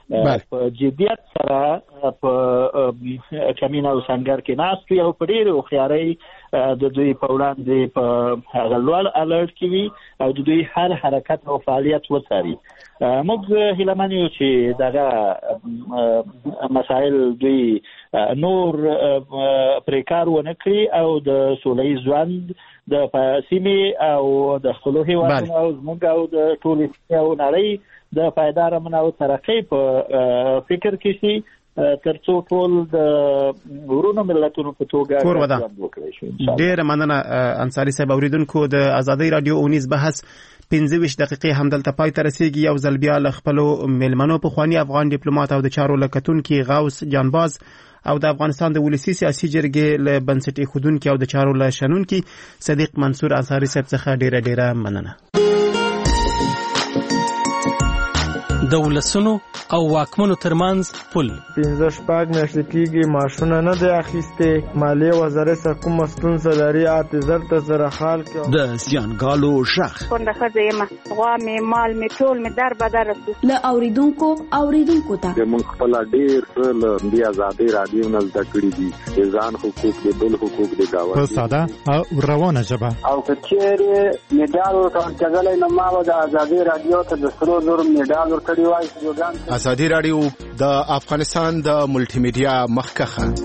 په جديت سره په کمینه او سنگر کې ناست یو په ډېر خوخياري د دوی په وړاندې په غلوال الرټ کې وي او د دوی هر حرکت او فعالیت وڅاري. موږ هیله منو چې دغه مسائل دوی نور پریکار ونه کړي او د سولې ژوند د سیمې او د خپل هیوادونو او زموږ او د ټولې او نړۍ د پایدار امن او ترقۍ په فکر کې شي ترڅو ټول د ورونو ملتونو په توګه ژوند وکړي شي. ډېر مننه انصاري صاحب. اوریدونکو د آزادۍ رادیو اونیز بحث پنځه ویشت دقیقې همدلته پای ته رسیږي. یو ځل بیا له خپلو میلمنو پخواني افغان ډیپلوماټ او د چارو لکتونکي غوث جانباز او د افغانستان د ولسی سیاسي جرګې له بنسټ ایښودونکي او د چارو له شنونکي صدیق منصور انصاري صاحب څخه ډیره ډیره مننه. د ولسونو او واکمنو ترمنځ پل پنځه شپږ میاشتې کېږي معاشونه نه دی اخیستې. مالیې وزارت څخه کومه ستونزه لري اته زر ته زره خال کې د زیانګالو شخ کونډه ښځه یم غوا مې مال مې ټول مې در بدر رسو له اوریدونکو اوریدونکو ته موږ خپل ډېر له دې آزادۍ رادیو نه زده کړي دي د ځان حقوق د بل حقوق د گاوند په ساده او روانه ژبه او کچېرې میډال ورکړل نه ما د آزادۍ رادیو ته د سرو زر میډال ورکړی وای. آزادی رادیو د افغانستان د ملټي میډیا مخکخه